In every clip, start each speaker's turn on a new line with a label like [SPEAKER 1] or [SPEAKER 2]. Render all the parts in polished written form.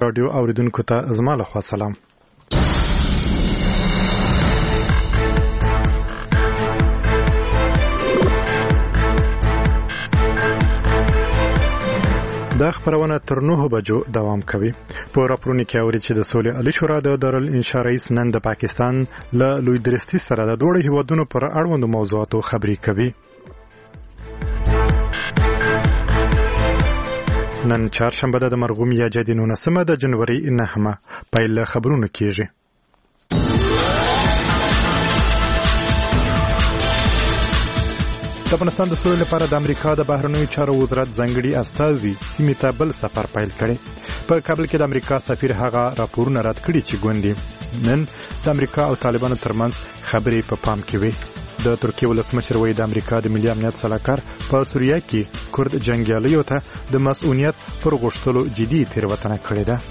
[SPEAKER 1] رادیو اوریدونکو ته زما لخوا سلام. دا خبرونه تر 9 بجو دوام کوي. په راپورونو کې اوري چې د سولې علي شورا د دارالانشا رئیس نن د پاکستان له لوی درستي سره د دوه هیوادونو پر اړوندو موضوعاتو خبرې کوي. نن چهارشنبه د مرغوم یا جدي 19 د جنوري 9 پیل خبرونه کیږي. د افغانستان د سولې لپاره د امریکا د بهرنیو چارو وزارت ځانګړي استازي سیمې ته بل سفر پیل کړي. په کابل کې د امریکا سفیر هغه راپورونه رد کړي چې ګوندي نن د امریکا او طالبانو ترمنځ خبرې په پام کې وي. د ترکیې ولسمشر وایي د امریکا د ملي امنیت سلاکار په سوریه کې کورد جنګیالیو ته د مسؤلیت پر غوښتلو جدي تېروتنه کړې ده.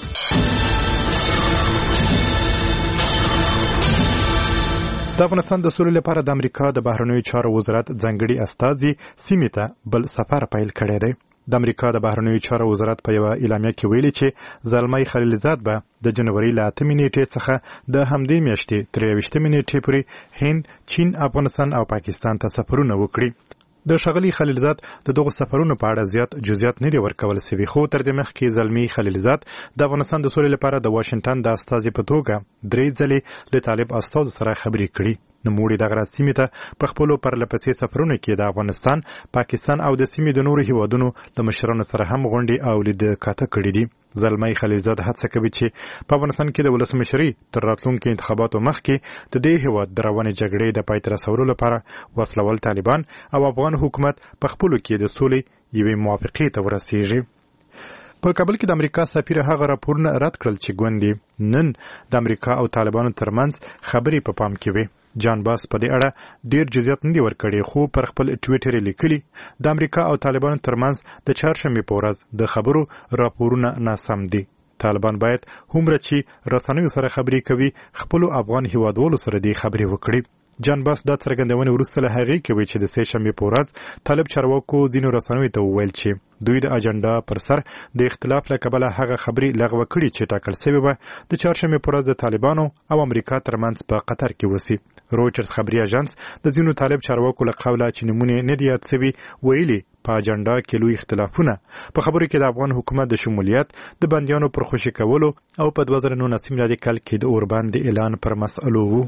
[SPEAKER 1] د افغانستان د سولې لپاره د امریکا د بهرنیو چارو وزارت ځانګړي استازي سیمې ته بل سفر پیل کړی دی. د امریکا د بهرنیو چارو وزارت په یوه اعلامیه کې ویلي چې زلمی خلیلزاد به د جنوري له 8 نیټې څخه د همدې میاشتې 23 نیټې پورې هند، چین، افغانستان او پاکستان ته سفرونه وکړي. د ښاغلي خلیلزاد د دغو سفرونو په اړه زیات جزئیات نه دي ورکول شوي، خو تر دې مخکې زلمی خلیلزاد د افغانستان د سولې لپاره د واشنګټن د استازي په توګه 3 ځلې له طالب استازو سره خبرې کړي. نوموړي دغه سیمې ته په خپلو پرلپسې سفرونو کې د افغانستان، پاکستان او د سیمې د نورو هیوادونو د مشرانو سره هم غونډې او لیدکاته کړي دي. زلمی خلیلزاد هڅه کوي چې په افغانستان کې د ولسمشرۍ تر راتلونکي انتخاباتو مخکې د دې هیواد د روانې جګړې د پای ته رسولو لپاره وسلوال طالبان او افغان حکومت په خپلو کې د سولې یوې موافقې ته ورسیږي. په کابل کې د امریکا سفیر هغه راپورونه رد کړل چې ګوندي نن د امریکا او طالبانو ترمنځ خبرې په پام کې وي. جان باس په دې اړه ډیر جزئیات نه دي ورکړي، خو پر خپل ټویټر لیکلي د امریکا او طالبانو ترمنځ د چهارشنبه په ورځ د خبرو راپورونه ناسم دي. طالبان باید هومره چې رسنیو سره خبرې کوي خپل افغان هیوادوالو سره دې خبرې وکړي. جان باس دا څرګندونه وروسته له هغې کوي چې د سه شنبه په ورځ طالب چارواکو ځینو رسنیو ته وویل چې دوی د اجنډا پر سر د اختلاف له کبله هغه خبرې لغوه کړي چې ټاکل شوې وه د چهارشنبه په ورځ د طالبانو او امریکا ترمنځ په قطر کې وسی. رویټرز خبري اژانس د ځینو طالب چارواکو له قوله چې نمونه نه دي یاد شوي ویلي په اجنډا کې لوی اختلافونه په خبرو کې د افغان حکومت د شمولیت، د بندیانو پر خوشي کولو او په 2019 میلادي کال کې د اوربند اعلان پر مسئلو وو.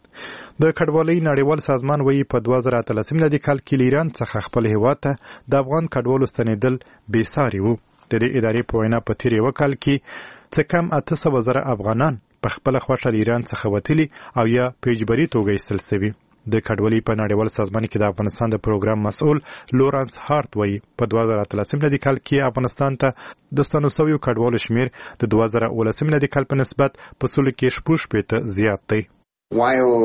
[SPEAKER 1] د کډوالۍ نړیوال سازمان وایي په 2013 میلادي کال کې ایران څخه خپل هیواد ته د افغان کډوالو ستنېدل بې ساري وو. د دې ادارې په وینا په تیر یو کال کې څه کم 800,000 افغانان په خپل خوښه د ایران څخه وتلي او یا په اجباري توګه ایستل شوي. د کډوالۍ په نړیوال سازمان کې د افغانستان د پروګرام مسؤل لورانس هارت وایي په 2013 میلادي کال کې افغانستان ته د ستنو شویو کډوالو شمیر د 2019 میلادي کال په نسبت په سلو کې 6% زیات دی. په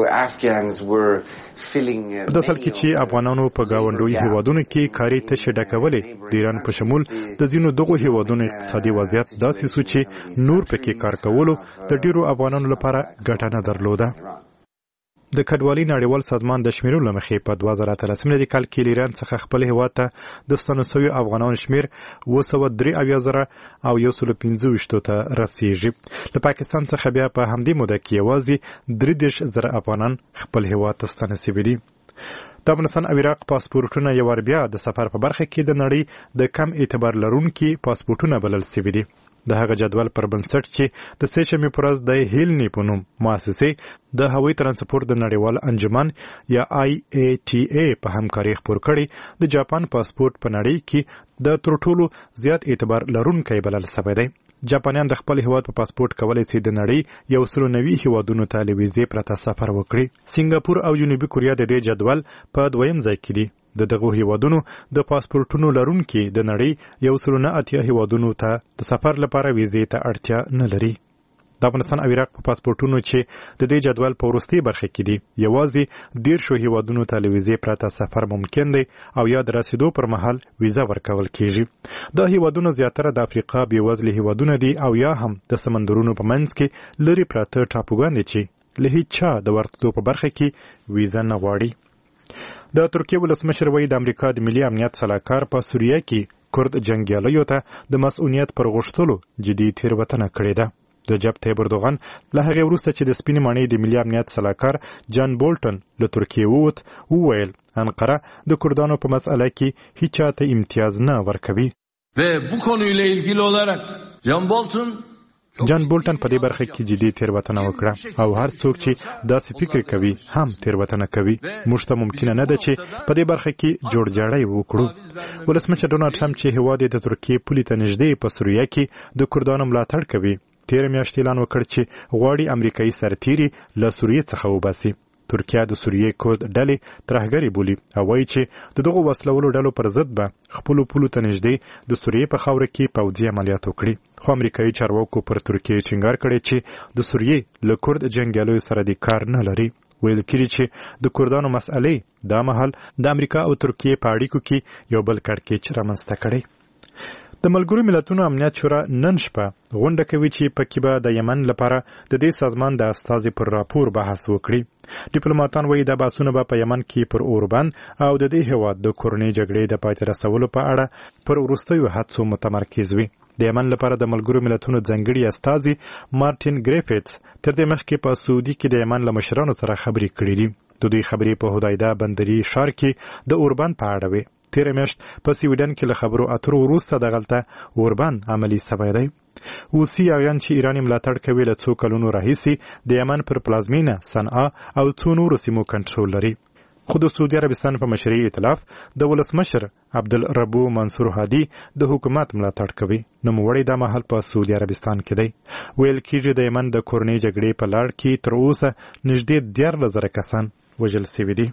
[SPEAKER 1] داسل کې چې افغانانو په گاونډوي هیوادونو کې کاري تشې ډکولې د ایران په شمول د ځینو دغو هیوادونو اقتصادي وضعیت داسې سو چې نور پکې کار کولو د ډیرو افغانانو لپاره ګټه نه درلوده. د کډوالۍ نړیوال سازمان د شمیرو له مخې په 2013 میلادي کال کې ایران څخه خپل هیواد ته د ستنو شویو افغانانو شمیر 203,000 او 125 ته رسیږي. له پاکستان څخه بیا په همدې موده کې یوازې 30,000 افغانان خپل هیواد ته ستانه شوي دي. د افغانستان او عراق پاسپورټونه یو ور بیا د سفر په برخه کې د نړۍ د کم اعتبار لرونکي پاسپورټونه بلل شوي دي. د هغه جدول پر بنسټ چې د سه شنبې په ورځ د هیلنی په نوم مؤسسې د هوایي ترانسپورت د نړیوال انجمن یا IATA په همکاري خپور کړي د جاپان پاسپورت په نړۍ کې د تر ټولو زیات اعتبار لرونکی بلل شوی دی. جاپانیان د خپل هیواد په پاسپورت کولای شي د نړۍ 190 هیوادونو ته له ویزې پرته سفر وکړي. سنگاپور او جنوبي کوریا د دې جدول په دویم ځای کې دي. د دغه هیوادونو د پاسپورتونو لرونکي د نړۍ 180 هیوادونو ته د سفر لپاره ویزې ته اړتیا نه لري. د افغانستان او عراق په پاسپورتونو چې د دې جدول په وروستۍ برخه کې دي یوازې 10 هیوادونو ته له ویزې پرته سفر ممکن دی او یا د رسیدو پر مهال ویزه ورکول کیږي. دا هیوادونه زیاتره د افریقا بیوزله هیوادونه دي او یا هم د سمندرونو په منځ کې لري پراته ټاپوګان دي چې له هیڅ د ورتلو په برخه کې ویزه نه غواړي. د ترکیې ولسمشر وایي د امریکا د ملي امنیت سلاکار په سوریه کې کورد جنګیالیو ته د مسؤلیت پر غوښتلو جدي تېروتنه کړې ده. رجب طیب اردوغان له هغې وروسته چې د سپینې ماڼۍ د ملي امنیت سلاکار جان بولټن له ترکیې ووت وویل انقره د کردانو په مسئله کې هیڅ چاته امتیاز نه ورکوي. جان بولټن په دې برخه کې جدي تېروتنه وکړه او هر څوک چې داسې فکر کوي هم تېروتنه کوي. موږ ته ممکنه نه ده چې په دې برخه کې جوړجاړی وکړو. ولسمشر ډونالډ ټرمپ چې هېواد یې د ترکیې پولې ته نږدې په سوریه کې د کردانو ملاتړ کوي تېره میاشت اعلان وکړ چې غواړي امریکایي سرتیري له سوریې څخه وباسي. ترکیه د سوریې کورد ډلې ترهګرې بولي او وایي چې د دغو وسلولو ډلو پر ضد به خپلو پولو ته نږدې د سوریې په خاوره کې پوځي عملیات وکړي. خو امریکایي چارواکو پر ترکیې ټینګار کړی چې د سوریې له کورد جنګیالیو سره د کار نه لري. ویل کېږي چې د کردانو مسئلې دا مهال د امریکا او ترکیې په اړیکو کې یو بل کړکېچ رامنځته کړی. د ملګرو ملتونو امنیت شورا نن شپه غونډه کوي چې پکې به د یمن لپاره د دې سازمان د استازي پر راپور بحث وکړي. ډیپلوماټان وایي دا بحثونه به په یمن کې پر اوربند او د دې هېواد د کورنۍ جګړې د پای ته رسولو په اړه پر وروستیو هڅو متمرکز وي. د یمن لپاره د ملګرو ملتونو ځانګړي استازي مارټین ګریفټس تر دې مخکې په سعودي کې د یمن له مشرانو سره خبرې کړې دي. د دوی خبرې په هدایده بندري ښار کې د اوربند په اړه وي. تېره میاشت په سویډن کې له خبرو اترو وروسته دغلته اوربند عملي سوی دی. اوسي اغیان چې ایران ملاتړ کوي له څو کلونو راهیسې د یمن پر پلازمینه صنعا او څو نورو سیمو کنټرول لري. خو د سعودي عربستان په مشرۍ ائتلاف د ولسمشر عبدالربو منصور هادي د حکومت ملاتړ کوي. نوموړی دا مهال په سعودي عربستان کې دی. ویل کېږي د یمن د کورنۍ جګړې په لړ کې تر اوسه نږدې 14,000 کسان وژل شوي دي.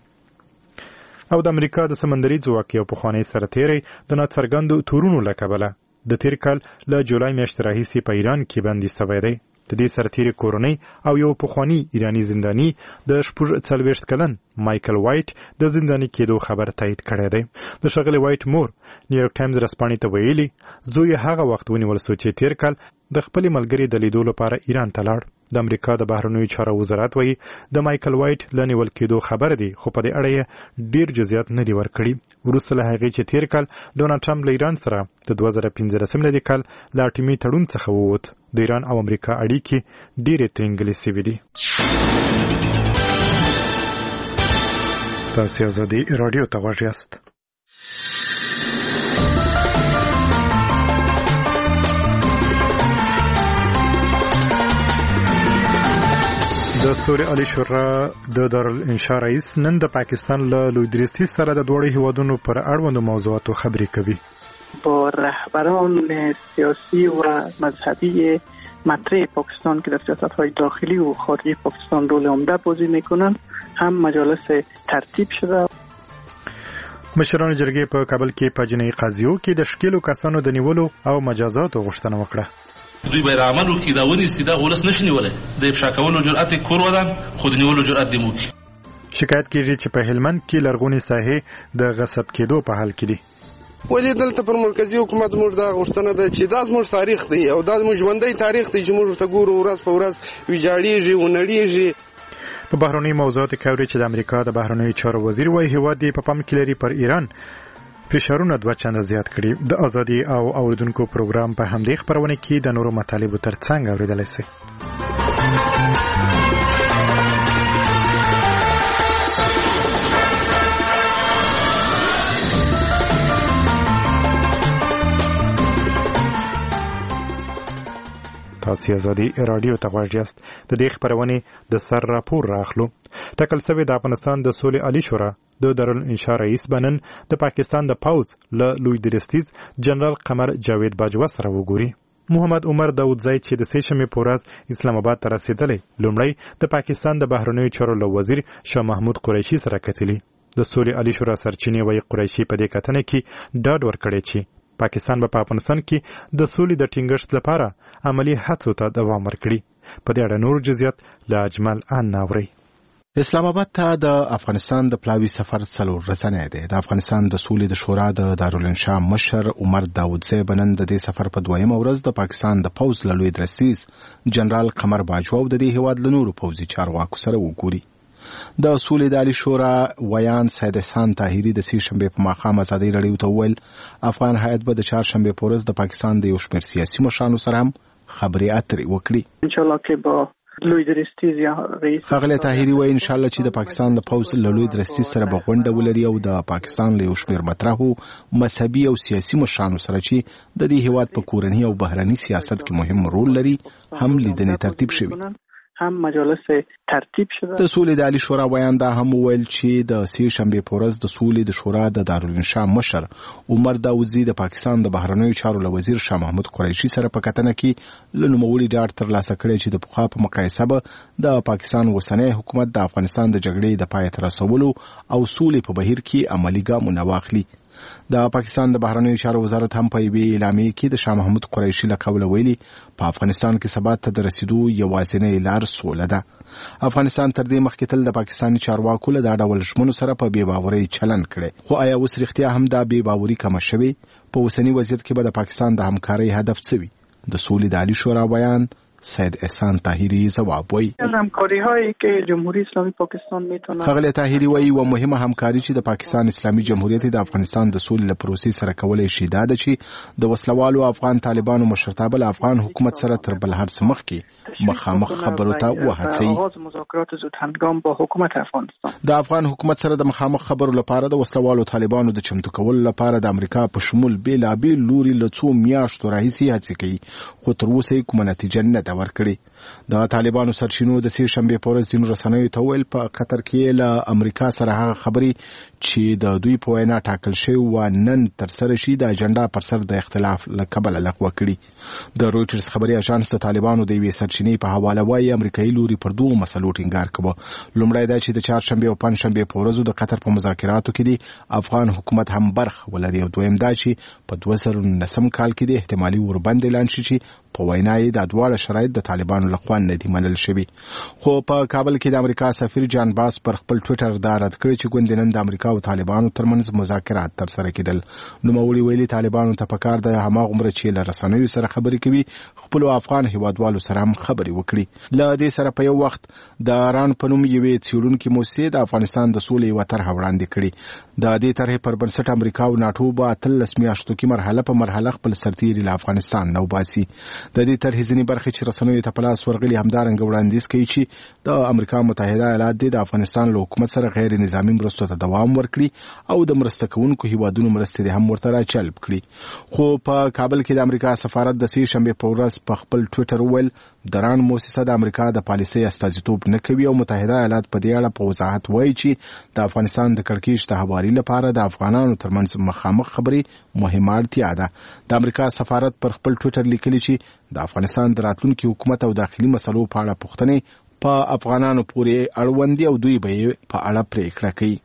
[SPEAKER 1] او د امریکا د سمندري ځواک یو پخوانی سرتیری د ناڅرګندو تورونو له کبله د تیر کال له جولای میاشتې راهیسې په ایران کې بندي سوی دی. د دې سرتیري کورنۍ او یو پخوانی ایرانی زنداني د 40 کلن مایکل وایټ د زنداني کېدو خبر تایید کړی دی. د ښاغلي وایټ مور نیویورک ټایمز رسپانې ته ویلي زوی هغه وخت ونیول شو چې تیر کال د خپلې ملګري د لیدو لپاره ایران ته لاړ. د امریکا د بهرنیو چارو وزارت وایي د مایکل وایټ له نیول کېدو خبر دی خو په دې اړه یې ډیر جزئیات نه دي ورکړي. وروسته له هغې چې تیر کال ډونالډ ټرمپ له ایران سره د 2015 میلادي کال له اټومي تړون څخه ووت د ایران او امریکا اړیکې ډیرې ترینګلې سوي دي. تاسې ازادي راډیو ته غوږ یاست. د سوري علي شورا د دارالانشا رئیس نن د پاکستان له لوی درستي سره د دوړې هیوادونو پر اړوندو موضوعاتو خبرې کوي.
[SPEAKER 2] با رهبران سیاسی و مذهبی مطرح پاکستان که در سیاست‌های داخلی و خارجی پاکستان رول عمده بازی میکنند هم مجالس ترتیب شده.
[SPEAKER 1] مشران جرګې په کابل کې په جنایي قضیو کې د شکیلو کسانو د نیولو او مجازاتو غوښتنه وکړه.
[SPEAKER 3] دوی به عملو کې دا ونیسي دا ولس نشي نیولای. د افشا کولو جرأت کور ودان خو د نیولو جرأت دی موکي.
[SPEAKER 1] شکایت کېږي چې په هلمند کې لرغونې ساحې د غصب کېدو په حال کې دي.
[SPEAKER 4] ولې دلته پر مرکزی حکومت موږ دا غوښتنه ده چې دا زموږ تاریخ دی او دا زموږ ژوندی تاریخ دی چې موږ ته ګورو ورځ په ورځ ویجاړېږي ونړېږي.
[SPEAKER 1] په بهرنیو موضوعاتو کې اوري چې د امریکا د بهرنیو چارو وزیر وايي هېواد یې په پام کې لري پر ایران فشارونه 2 چنده زیات کړي. د ازادي او اوریدونکو پروګرام په همدې خبرونه کې د نورو مطالبو ترڅنګ اوریدلای شئ. تاسې ازادي راډیو ته غوږ یاست. د دې خبرونې د سر راپور راخلو. ټاکل شوی د افغانستان د سولې عالي شورا د دارالانشا رئیس بنن د پاکستان د پوځ له لوی درستیز جنرال قمر جاوید باجوا سره وګوري. محمد عمر داودزی چې د سېشمې په ورځ اسلام آباد ته رسېدلی لومړی د پاکستان د بهرنیو چارو له وزیر شاه محمود قریشي سره کتلي. د سولې عالي شورا سرچینې وایي قریشي په دې کتنه کې ډاډ ورکړی چې پاکستان به په افغانستان کې د سولې د ټینګښت لپاره عملی هڅو ته دوام ورکړي. په دې اړه نور جزئیات له اجمل ان اوري.
[SPEAKER 5] اسلام آباد ته د افغانستان د پلاوي سفر 4 ورځنی دی. د افغانستان د سولې د شورا د دارالانشا مشر عمر داودزی بنن د دې سفر په 2مه ورځ د پاکستان د پوځ له لوی درستیز جنرال قمر باجوا او د دې هیواد له نورو پوځي چارواکو سره وګوري. د سولې د عالي شورا ویان سید احسان طاهري د سې شنبې په ماښام ازادي راډیو ته وویل افغان هیئت به د چهارشنبې په ورځ د پاکستان د یو شمېر سیاسي مشرانو سره هم خبرې اترې وکړي.
[SPEAKER 2] انشاءالله که با لوی درستیز یا رئیس
[SPEAKER 5] ښاغلی طاهري وایي انشاءالله چې د پاکستان د پوځ له لوی درستیز سره به غونډه ولري او د پاکستان له یو شمېر مطرحو مذهبي او سیاسي مشرانو سره چې د دې هیواد په کورني او بهرني سیاست کې مهم رول لري هم لیدنې ترتیب شوي.
[SPEAKER 2] هم مجالس ترتیب شده.
[SPEAKER 5] د سولې د عالي شورا ویان دا هم وویل چې د سې شنبې په ورځ د سولې د شورا د دارالانشا مشر عمر داودزي د پاکستان د بهرنیو چارو له وزیر شاه محمود قریشي سره په کتنه کې له نوموړي ډاډ ترلاسه کړی چې د پخوا په مقایسه به د پاکستان اوسنی حکومت د افغانستان د جګړې د پای ته رسولو او سولې په بهیر کې عملي ګامونه واخلي. د پاکستان د بهرنیو چارو وزارت هم په یوې اعلامیې کې د شاه محمود قریشي له قوله ویلي په افغانستان کې ثبات ته د رسیدو یوازینۍ لار سوله ده. افغانستان تر دې مخکې تل د پاکستاني چارواکو له دا ډول ژمنو سره په بې باورۍ چلن کړی، خو آیا اوس رښتیا هم دا بې باوري کمه شوې؟ په اوسني وضعیت کې به د پاکستان د همکارۍ هدف څه وي؟ د سولې د عالي شورا بیان سید احسان طاهری جواب وایي
[SPEAKER 2] همکاری‌هایی که جمهوری اسلامی پاکستان میتونه
[SPEAKER 5] ښاغلی طاهری وایي و مهمه همکاري چې د پاکستان اسلامي جمهوریت د افغانستان د سولې له پروسې سره کولای شي دا ده چې د وسلوالو افغان طالبانو مشرتابه له افغان حکومت سره تر بل هر څه مخکې مخامخ خبرو ته وهڅوي.
[SPEAKER 2] آغاز مذاکرات زودهنگام با حکومت افغانستان
[SPEAKER 5] د افغان حکومت سره د مخامخ خبرو لپاره د وسلوالو طالبانو د چمتو کولو لپاره د امریکا په شمول بیلابیل لوري له څو میاشتو راهیسې هڅې کوي، خو تر اوسه یې کومه نتیجه نه ده ورکړې. د طالبانو سرچینو د سې شنبې په ورځ ځینو رسنیو ته ویل په قطر کې له امریکا سره هغه خبرې چې د دوی په وینا ټاکل شوی و نن ترسره شي د اجنډا پر سر د اختلاف له کبله لغوه کړي. د رویټرز خبري اژانس د طالبانو د یوې سرچینې په حواله وایي امریکایي لوري پر دوه مسلو ټینګار کوي. لومړی دا چې د چهارشنبې او پنجشنبې په ورځو د قطر په مذاکراتو کې د افغان حکومت هم برخه ولري، او دویم دا چې په 2019 کال کې د احتمالي اوربند اعلان شي چې په وینا یې د دواړه شرایط د طالبانو لخوا نه دي منل شوي. خو په کابل کې د امریکا سفیر جان باس پر خپل ټویټر دا رد کړی چې ګوندې نن د امریکا او طالبانو ترمنځ مذاکرات ترسره کېدل. نوموړي ویلي طالبانو ته پکار ده هماغومره چې له رسنیو سره خبرې کوي خپلو افغان هیوادوالو سره هم خبرې وکړي. له دې سره په یو وخت د ران په نوم یوې څېړونکې موسسې د افغانستان د سولې یوه طرحه وړاندې کړې. د دې طرحې پر بنسټ امریکا او ناټو به 13 میاشتو کې مرحله په مرحله خپل سرتیري له افغانستان نه وباسي. د دې طرحې ځینې برخې چې رسنیو ته په لاس ورغلي همدارنګه وړاندیز کوي چې د امریکا متحده ایالات د افغانستان له حکومت سره غیر نظامي مرستو ته دوام ورکړي او د مرسته کوونکو هیوادونو مرستې هم ورته راچلب کړي. خو په کابل کې د امریکا سفارت د سې شنبې په ورځ په خپل ټویټر وویل د ران موسسه د امریکا د پالیسۍ استازیتوب نه کوي او متحده ایالات په دې اړه په وضاحت وایي چې د افغانستان د کړکېچ د هواري لپاره د افغانانو ترمنځ مخامخ خبرې مهمه اړتیا ده. د امریکا سفارت پر خپل ټویټر لیکلي چې د افغانستان د راتلونکي حکومت او داخلي مسلو په اړه پوښتنې په افغانانو پورې اړوند دي او دوی به یې په اړه پریکړه کوي.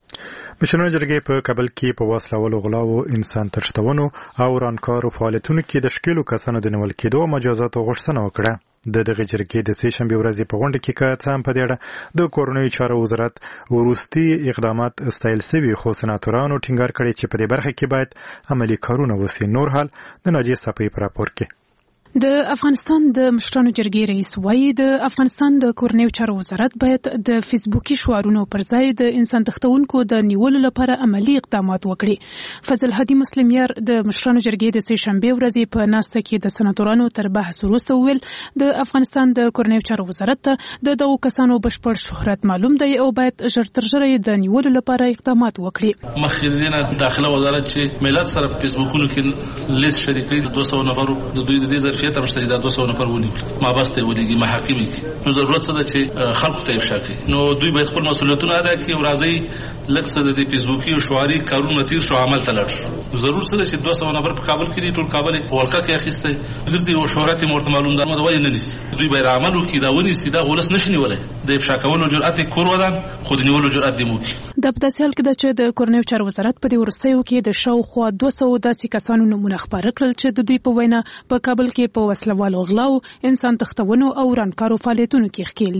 [SPEAKER 1] مشرانو جرګې په کابل کې په وسلوالو غلاو، انسان تښتونو او رانکارو فعالیتونو کې د شکیلو کسانو د نیول کېدو مجازاتو غوښتنه وکړه. د دغه جرګې د سې شنبې ورځې په غونډه کې که څه هم په دې اړه د کورنیو چارو وزارت وروستي اقدامات ستایل سوي، خو سناتورانو ټینګار کړی چې په دې برخه کې باید عملي کارونه وسي. نور حال د ناجیه صافی په راپور کې.
[SPEAKER 6] د افغانستان د مشرانو جرګې رئیس وایي د افغانستان د کورنیو چارو وزارت باید د فیسبوکي شعارونو پر ځای د انسان تښتونکو د نیولو لپاره عملی اقدامات وکړي. فضل هادي مسلمیار د مشرانو جرګې د سې شنبې ورځې په ناسته کې د سناتورانو تر بحث وروسته وویل د افغانستان د کورنیو چارو وزارت ته د دغو کسانو بشپړ شهرت معلوم دی او باید ژر تر ژره د نیولو لپاره اقدامات وکړي.
[SPEAKER 3] مخکې دینه داخله وزارت چې ملت سره په فیسبوکونو کې لیست شریکي 200 نفر د دوی د دې ظرفیت مشته دا 200 نفر ونیول ما بس ته ولېږي محاکم کې نو ضرورت څه ده چې خلکو ته افشا کړي. نو دوی باید خپل مسؤلیتونه ادا کړي او راځي لکه څه د فیسبوکي او شعاري کارونه تیر شو عمل ته لاړ. ضرورت څه ده چې 200 نفر په کابل کې دي، ټول کابل په ولکه کې اخیسته ګرځي او شهرت مرته معلوم ده نو وایي نه نسی. دوی باید عمل وکړي دا ونیسي، دا ولس نشي نیولای. د افشا کولو جرأت کور ودان خو د نیولو جرأت دی موکي.
[SPEAKER 6] د په داسې حال کې ده چې د کورنیو چارو وزارت په دې وروستیو کې د شاوخوا 200 داسې کسانو نومونه خپاره کړل چې د دوی په وینا په کابل کې په وسلوالو غلاو، انسان تښتونو او رانکارو فعالیتونو کې ښکېل دي.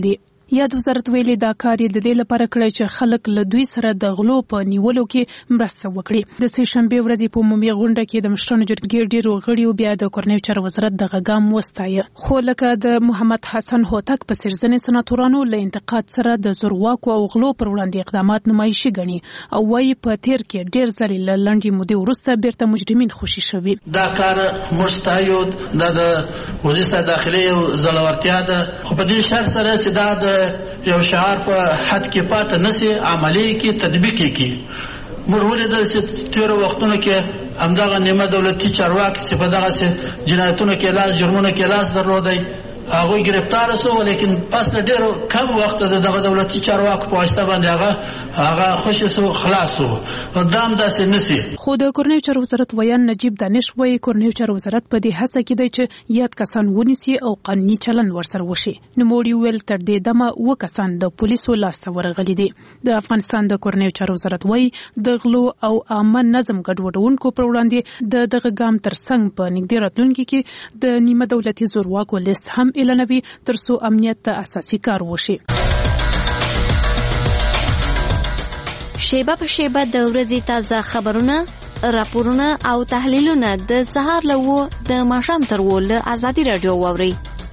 [SPEAKER 6] یاد وزارت ویلي دا کار د دې لپاره کړی چې خلک له دوی سره د غلو په نیولو کې مرسته وکړي. د سه شنبه ورځې په عمومي غونډه کې د مشرانو جرګې ډیرو غړیو بیا د کورنیو چارو وزارت دغه ګام وستایه، خو لکه د محمد حسن هوتک په څېر ځینې سناتورانو له انتقاد سره د زورواکو او غلو پر وړاندې اقدامات نمایشي ګڼي او وايي په تیر کې ډیر ځلې له لنډې مودې وروسته بیرته مجرمین خوشي شوي.
[SPEAKER 7] دا کار مستایو د وزارت داخلي یو ځلورتیا ده، خو په دې شرط سره چې دا د یو شعار په حد کې پاتې نشي، عملی کې تطبیق کې. موږ ولیدل چې تیر وختونو کې همدغه نیمه دولتي چارواکي چې په دغه جنایتونو کې لاس جرمونو کې لاس درلودی هغه گرفتار شو، ولیکن پس له ډیرو کم وخت دغه دولتي چارواکو په واسطه باندې هغه خوشی شو، خلاص شو. دام داسې نسی.
[SPEAKER 6] خو د کورنیو چارو وزارت ویان نجیب دانش وایي کورنیو چارو وزارت په دې هڅه کې دی چې یاد کسان ونیسي او قانوني چلند ورسره وشي. نوموړي ویل تر دې دمه 2 کسان د پولیسو لاسته ورغلي دي. د افغانستان د کورنیو چارو وزارت وایي د غلو او عامه نظم ګډوډونکو پر وړاندې دغه ګام ترڅنګ په نږدې راتلونکي کې د نیمه دولتي زورواکو لیست هم اعلانوي ترڅو امنیت ته اساسي کار وشي.
[SPEAKER 8] شیبه په شیبه د ورځې تازه خبرونه، راپورونه او تحلیلونه د سهار له د ماښام تر له ازادي رادیو واوري.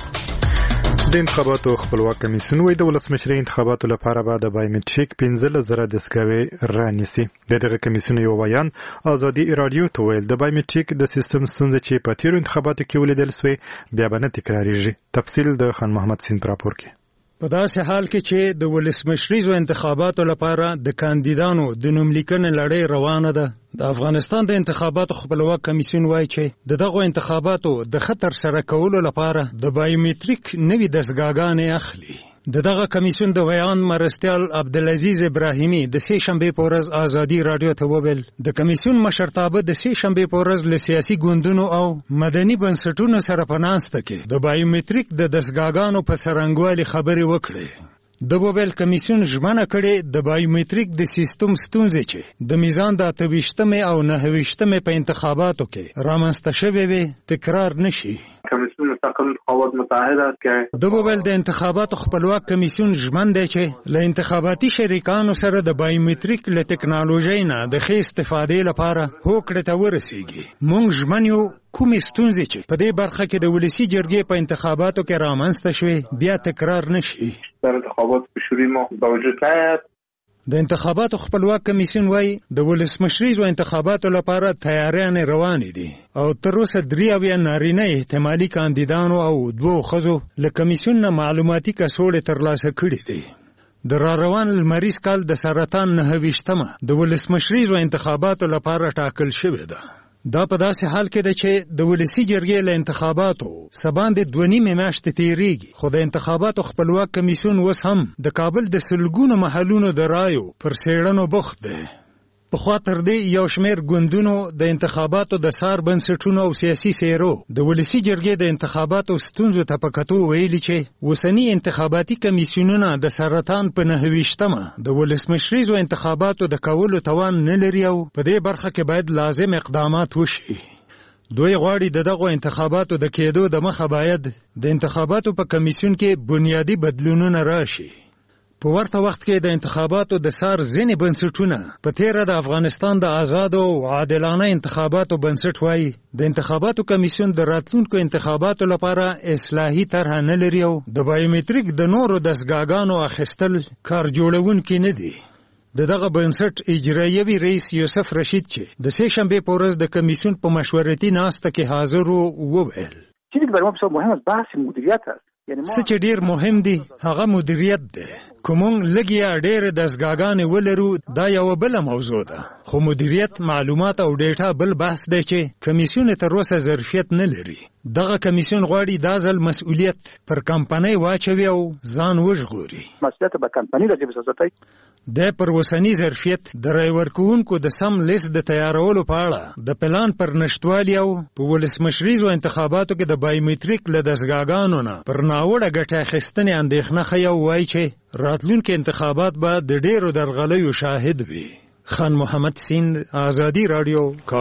[SPEAKER 1] د انتخاباتو خپلواک کمیسیون وایي د ولسمشرۍ انتخاباتو لپاره به د بایومټریک 15,000 دستګاوې رانیسي. دغه کمیسیون یو بیان ازادي رادیو ته ویل د بایومټریک د سیستم ستونزې چې په تیرو انتخاباتو کې ولیدل سوې بیا به نه تکراریږي. تفصیل د خان محمد سین راپور کې.
[SPEAKER 9] په داسې حال کې چې د ولسمشریزو انتخاباتو لپاره د کاندیدانو د نوملیکنې لړۍ روانه ده، د افغانستان د انتخاباتو خپلواک کمیسیون وایي چې دغه انتخاباتو د خطر سره کولو لپاره د بایومټریک نوي دستګاګانې اخلي. دغه کمیسیون د ویان مرستیال عبدالعزیز ابراهیمی د سه شنبه په ورځ ازادي رادیو ته وویل د کمیسیون مشرتابه د سه شنبه په ورځ له سیاسي ګوندونو او مدني بنسټونو سره په ناسته کې د بایومټریک د دستګاګانو په څرنګوالي خبرې وکړې. د وویل کمیسیون ژمنه کړې د بایومټریک د سیستم ستونزې چې د میزان د 28 او 29 په انتخاباتو کې رامنځته شوې وي تکرار نشي.
[SPEAKER 10] کمیسیون مستقل انتخابات متحد است که
[SPEAKER 9] د وویل د انتخاباتو خپلواک کمیسیون ژمن دی چې له انتخاباتي شریکانو سره د بایومټریک له ټکنالوژۍ نه د ښې استفادې لپاره هوکړې ته ورسیږي. موږ ژمن یو کومې ستونزې چې په دې برخه کې د ولسي جرګې په انتخاباتو کې رامنځته شوې بیا تکرار نشي.
[SPEAKER 10] در انتخابات شوری ما با وجود نیاد.
[SPEAKER 9] د انتخاباتو خپلواک کمیسیون وایي د ولسمشریزو انتخاباتو لپاره تیاریانې روانې دي او تر اوسه 3 نارینه احتمالي کاندیدانو او 2 ښځو له کمیسیون نه معلوماتي کڅوړې ترلاسه کړي دي. د راروان لمریز کال د سرطان 29مه د ولسمشریزو انتخاباتو لپاره ټاکل شوې ده. دا په داسې حال کې ده چې د ولسي جرګې له انتخاباتو سباندې 2 میاشتې تیریږي، خو د انتخاباتو خپلواک کمیسیون اوس هم د کابل د سلګونو محلونو د رایو پر څېړنو بوخت دی. پخوا تر دې یو شمېر ګوندونو د انتخاباتو د څار بنسټونو او سیاسي څېرو د ولسي جرګې د انتخاباتو ستونزو ته په کتو ویلي چې اوسني انتخاباتي کمیسیونونه د سرطان په 29مه د ولسمشریزو انتخاباتو د کولو توان نه لري او په دې برخه کې باید لازم اقدامات وشي. دوی غواړي دغه انتخاباتو د کېدو د مخه باید د انتخاباتو په کمیسیون کې بنیادی بدلونونه راشي. په ورته وخت کې د انتخاباتو د څار ځینې بنسټونه په تیره د افغانستان د آزادو او عادلانه انتخاباتو بنسټ وایي د انتخاباتو کمیسیون د راتلونکو انتخاباتو لپاره اصلاحي طرحه نه لري او د بایومټریک د نورو دستګاګانو اخیستل کار جوړونکي نه دي. دغه بنسټ اجرایوي رئیس یوسف رشید چې د سه شنبه په ورځ د کمیسیون په مشورتي ناسته کې حاضر وویل
[SPEAKER 11] چیزی که برای ما بسیار مهم است بحث مدیریت است.
[SPEAKER 9] څه چې ډیر مهم دی هغه مدیریت دی. کومون لګیا ډېر دستګاګانې ولرو دا یو بل موضوع ده، خو مدیریت معلومات او ډیټا بل بحث دی چې کمیسیون تر اوسه ظرفیت نه لري. دغه کمیسیون غواړي دا ځل مسؤلیت پر کمپنۍ واچوي او ځان وژغوري.
[SPEAKER 11] مسؤلیت به کمپنۍ راځي بسازتای
[SPEAKER 9] د پر وسنی ظرفیت د رای ورکوونکو د سم لیست د تیارولو په اړه د پلان پر نشټوالي او په ولسمشریزو انتخاباتو کې د بایومټریک له دستګاګانو نه پر ناوړه ګټه اخیستنې اندېښنه ښیي او وایي چې راتلونکي انتخابات به د ډېرو درغلیو شاهد وي. خان محمد سیند، آزادی رادیو، کابل.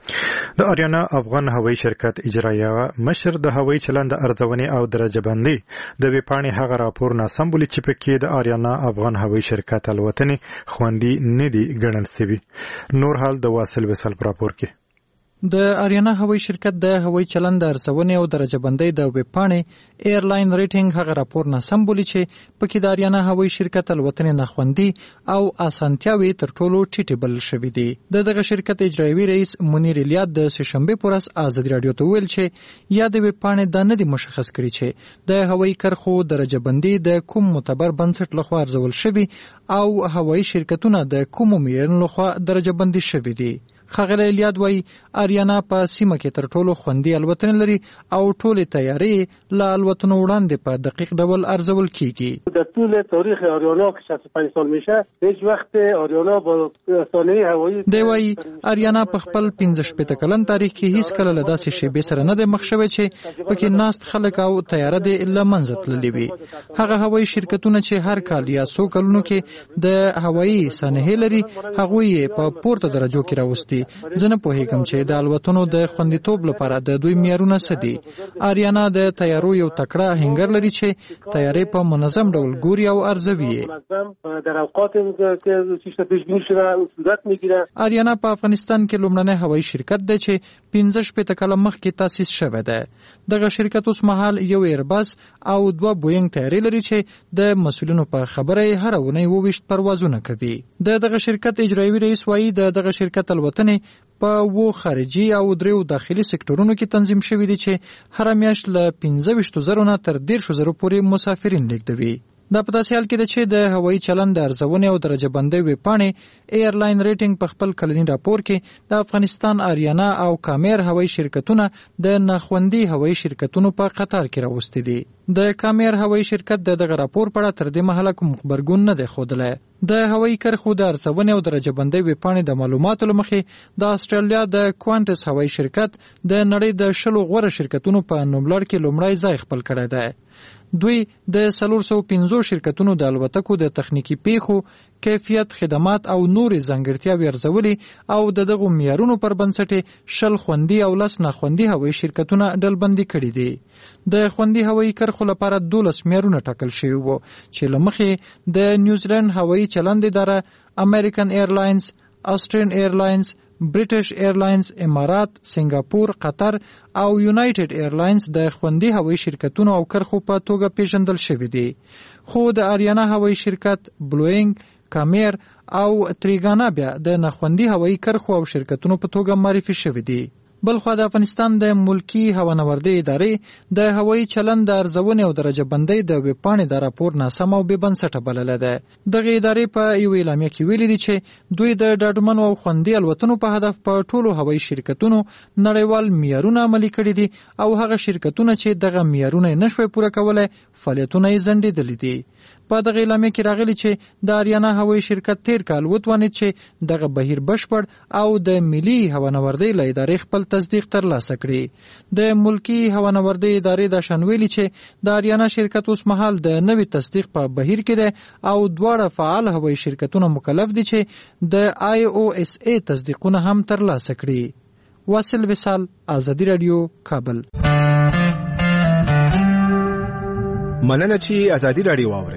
[SPEAKER 1] د آریانا افغان هوایي شرکت اجرایه مشر د هوایي چلند ارزونې او درجه بندي د ویبپاڼې هغه راپور ناسم بولي چې پکې د آریانا افغان هوایي شرکت الوتنې خوندي نه دي ګڼل شوي. نور حال د واصل وصل په راپور کې.
[SPEAKER 12] د آریانا هوایي شرکت د هوایي چلند ارزونې او درجه بندۍ د ویبپاڼې ایرلاین ریټینګ هغه راپور ناسم بولي چې پکې د آریانا هوایي شرکت الوتنې ناخوندي او اسانتیاوي تر ټولو ټیټې بلل شوي دي. دغه شرکت اجرایوي رئیس منیر الیاد د سهشنبې په ورځ ازادي راډیو ته وویل چې یا د ویبپاڼې دا نه دي مشخص کړي چې د هوایي کرښو درجه بندي د کوم معتبر بنسټ لخوا ارزول شوي او هوایي شرکتونه د کومو معیارونو لخوا درجه بندي شوي دي. ښاغلی الیاد وایي آریانا په سیمه کې تر ټولو خوندي الوتنې لري او ټولې تیارې له الوتنو وړاندې په دقیق ډول ارزول کیږي.
[SPEAKER 13] در طول تاریخ آریانا که 65 سال میشه هیچ وقت آریانا با رسانه هوایی
[SPEAKER 12] دی وایي آریانا په خپل 15 کلن تاریخ کې هیڅ کله له داسې شیبې سره نه دی مخ شوی چې پکې ناست خلک او تیاره دی له منځه تللي وي. هغه هوایي شرکتونه چې هر کال یا څو کلونو کې د هوایي سانحې لري هغوی یې په پورته درجو کې راوستي. زه نه پوهیږم چې د الوتنو د خوندیتوب لپاره د دوی معیارونه څه دي. آریانا د تیارو یو تکړه هنګر لري چې تیارې په منظم ډول ګوري او ارزوي یې.
[SPEAKER 13] در اوقات که چیزا پیش بینی شده صورت میگیره.
[SPEAKER 12] آریانا په افغانستان کې لومړنی هوایي شرکت دی چې 15 کاله مخکې تاسیس شوی دی. دغه شرکت اوس مهال یو ایرباس او 2 بوینګ تیارې لري چې د مسؤلینو په خبره هر اونۍ 22 پروازونه کوي. دغه شرکت اجرایوي رئیس وایي دغه شرکت الوتنې په 2 خارجي او 3 داخلي سکتورونو کې تنظیم شوي دي چې هر میاشت له 15,000 نه تر 10,000 پورې مسافرین لیږدوي. دا په داسې حال کې ده چې د هوایي چلند ارزونې او درجه بندۍ ویبپاڼې ایرلاین ریټینګ په خپل کلني راپور کې د افغانستان آریانا او کامیر هوایي شرکتونه د ناخوندي هوایي شرکتونو په قطار کې راوستي دي. د کامیر هوایي شرکت دغه راپور په اړه تر دې مهاله کوم خبرګون نه دی ښودلی. د هوایي کرښو د ارزونې او درجه بندۍ ویبپاڼې د معلوماتو له مخې د استرالیا د کوانټس هوایي شرکت د نړۍ د 10 غوره شرکتونو په نوملړ کې لومړی ځای خپل کړی دی. دوی د 450 شرکتونو د الوتکو د تخنیکی پیښو، کیفیت، خدمات او نورې ځانګړتیاوې ارزولي او دغه معیارونو پر بنسټ 10 خوندي او 10 ناخوندي هوایي شرکتونه ډلبندي کړي دي. د خوندي هوایي کرښو لپاره 12 معیارونه ټاکل شوي وو چې له مخې د نیوزیلند هوایي چلند اداره، امریکن ایرلاینز، آسټرین ایرلاینز، برټش ایرلاینز، امارات، سنگاپور، قطر او یونایټډ ایرلاینز د خوندي هوایي شرکتونو او کرښو په توګه پیژندل شوي دي. خو د آریانا هوایي شرکت، بلوینګ، کامیر او تریګانا بیا د ناخوندي هوایي کرښو او شرکتونو په توګه معرفي شوي دي. بلخوا د افغانستان د ملکی هوانوردۍ ادارې د هوایي چلند د ارزونې او درجه بندۍ د ویبپاڼې د راپور ناسم او بې بنسټه بلله ده. دغه ادارې په یو اعلامیه کې ویلي دي چې دوی د ډاډمنو او خوندي الوتنو په هدف په ټولو هوایي شرکتونو نړیوال معیارونه عملي کړي دي او هغه شرکتونه چې دغه معیارونه نشوي پوره کولای فعالیتونه یې ځنډېدلي دي. په دغه اعلامیه کې راغلي چې د آریانا هوایي شرکت تیر کال وتوانید چې دغه بهیر بشپړ او د ملي هوانوردۍ له ادارې خپل تصدیق ترلاسه کړي. د ملکی هوانوردۍ ادارې دا شنویلي چې د آریانا شرکت اوس مهال د نوي تصدیق په بهیر کې ده او دواړه فعال هوایي شرکتونه مکلف دي چې د IOSA تصدیقونه هم ترلاسه کړي. واصل وصال، آزادی رادیو، کابل.
[SPEAKER 5] مننه چې آزادی رادیو واورئ.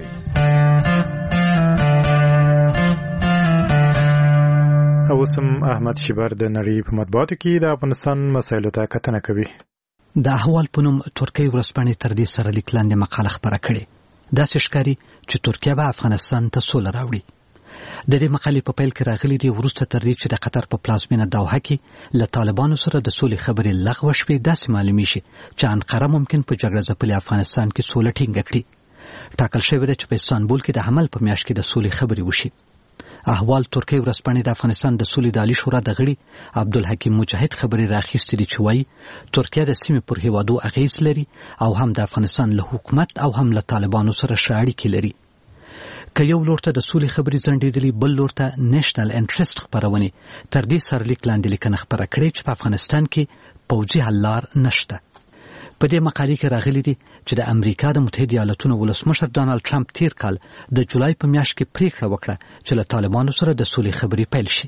[SPEAKER 1] اوسم احمد شیبر د نړۍ په مطبوعاتو کې د افغانستان مسایلو ته کتنه کوي.
[SPEAKER 14] د احوال په نوم ترکیه ورځپاڼې تر دې سره لیک لاندې مقاله خپره کړې. داسې ښکاري چې ترکیه به افغانستان ته سوله راوړي. د دې مقالې په پیل کې راغلي دي وروسته تر دې چې د قطر په پلازمینه دوحه کې له طالبانو سره د سولې خبرې لغوه شوې، داسې معلومیږي چې انقره ممکن په جګړه ځپلي افغانستان کې سوله ټینګه کړي. ټاکل شوې ده چې په استانبول کې د حمل په میاشت کې د سولې خبرې وشي. احوال ترکیه ورځپاڼې د افغانستان د سولې د عالي شورا د غړي عبدالحکیم مجاهد خبرې راخیستې دي چې وایي ترکیه د سیمې پر هیوادو اغیز لري او هم د افغانستان له حکومت او هم له طالبانو سره ښه اړیکې لري. که یو لور ته د سولې خبرې ځنډېدلې، بل لور ته نیشنل انټرست خپرونې تر دې سرلیک لاندې لیکنه خپره کړې چې په افغانستان کې پوځي حل لار نشته. په دې مقالې کې راغلي دي چې د امریکا د متحده ایالاتونو ولسمشر ډانلډ ټرمپ تیر کال د جولای په میاشت کې پریکړه وکړه چې له طالبانو سره د سولې خبرې پیل شي.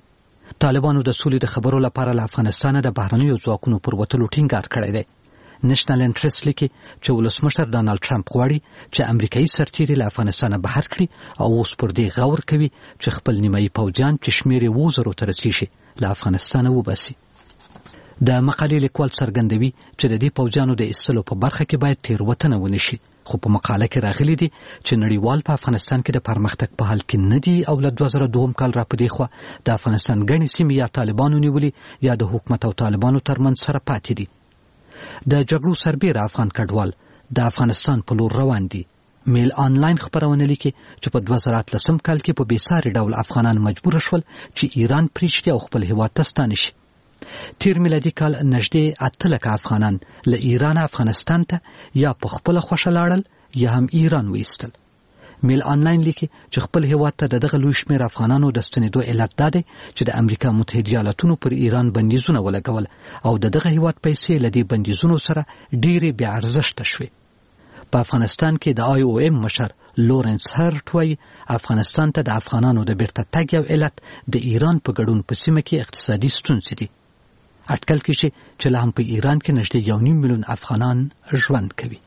[SPEAKER 14] طالبانو د سولې د خبرو لپاره له افغانستان د بهرنیو ځواکونو پر وتلو ټینګار کړی دی. نېشنل انټرست لیکي چې ولسمشر ډانلډ ټرمپ غواړي چې امریکایي سرتیري له افغانستانه بهر کړي او اوس پر دې غور کوي چې خپل نیمایي پوځیان چې شمېر یې 2000 ته رسیږي له افغانستانه وباسي. د مقالې لیکوال څرګندوي چې د دې پوځیانو د ایستلو په برخه کې باید تېروتنه ونه شي، خو په مقاله کې راغلي دي چې نړیوال په افغانستان کې د پرمختګ په حال کې نه دي او له 2002 کال را پدې خوا د افغانستان ګڼې سیمې یا طالبانو نیولې یا د حکومت او طالبانو ترمنځ سره پاتې دي. د جګړو سربېره افغان کډوال د افغانستان په لور روان دي. میل آنلاین خبرونه لیکي چې په 2013 کال کې په بېساري ډول افغانان مجبور شول چې ایران پریږدي او خپل هېواد ته ستانه شي. تیر میلادي کال نږدې 8 لکه افغانان له ایران افغانستان ته یا په خپله خوښه لاړل یا هم ایران وایستل. میل آنلاین لیکي چې خپل هېواد ته د دغه لوی شمېر افغانانو د ستنېدو علت دا دی چې د امریکا متحده ایالاتونو پر ایران بندیزونه ولګول او د دغه هېواد پیسې له دې بندیزونو سره ډېرې بې ارزښته شوې. په افغانستان کې د IOM مشر لورنس هرټ وایي افغانستان ته د افغانانو د بیرته تګ یو علت د ایران په ګډون په سیمه کې اقتصادي ستونزې دي. اټکل کېږي چې لا هم په ایران کې نږدې 1.5 میلیون افغانان ژوند کوي.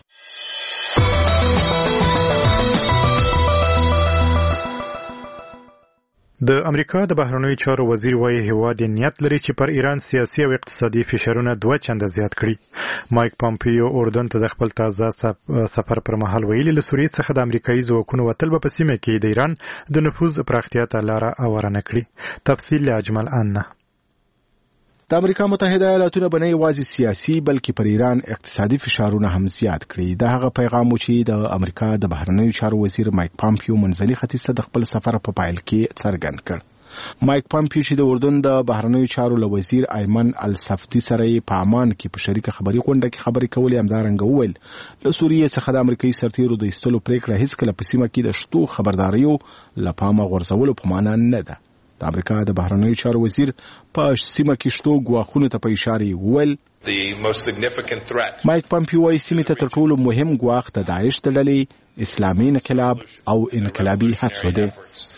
[SPEAKER 1] د امریکا د بهرنیو چارو وزیر وايي هیواد نیت لري چې پر ایران سیاسي او اقتصادي فشارونه 2 چنده زیات کړي. مایک پامپیو اردن ته د خپل تازه سفر پر مهال ویلي له سوریې څخه د امریکایي ځواکونو وتل په سیمه کې د ایران د نفوذ پراختیا ته لاره هواره نه کړي. تفصیل له اجمل انه.
[SPEAKER 5] د امریکا متحده ایالاتونه به نه یوازې سیاسي بلکې پر ایران اقتصادي فشارونه هم زیات کړي. د هغه پیغام چې د امریکا د بهرنیو چارو وزیر مایک پامپیو منځني ختیځ ته د خپل سفر په پایل کې څرګند کړ. مایک پامپیو چې د اردن د بهرنیو چارو له وزیر ایمن الصفدي سره په عمان کې په شریکه خبري غونډه کې خبرې کولې، همدارنګه وویل له سوریې څخه د امریکایي سرتیرو د ایستلو پریکړه هیڅکله په سیمه کې د شتو خبرداریو له پامه غورځولو په معنا نه ده. د امریکا د بهرنیو چارو وزیر په سیمه کې شتو ګواښونو ته په اشاره وویل. مایک پامپیو وايي سیمې ته تر ټولو مهم ګواښ د داعش د ډلې اسلامي انقلاب او انقلابي هڅو دی.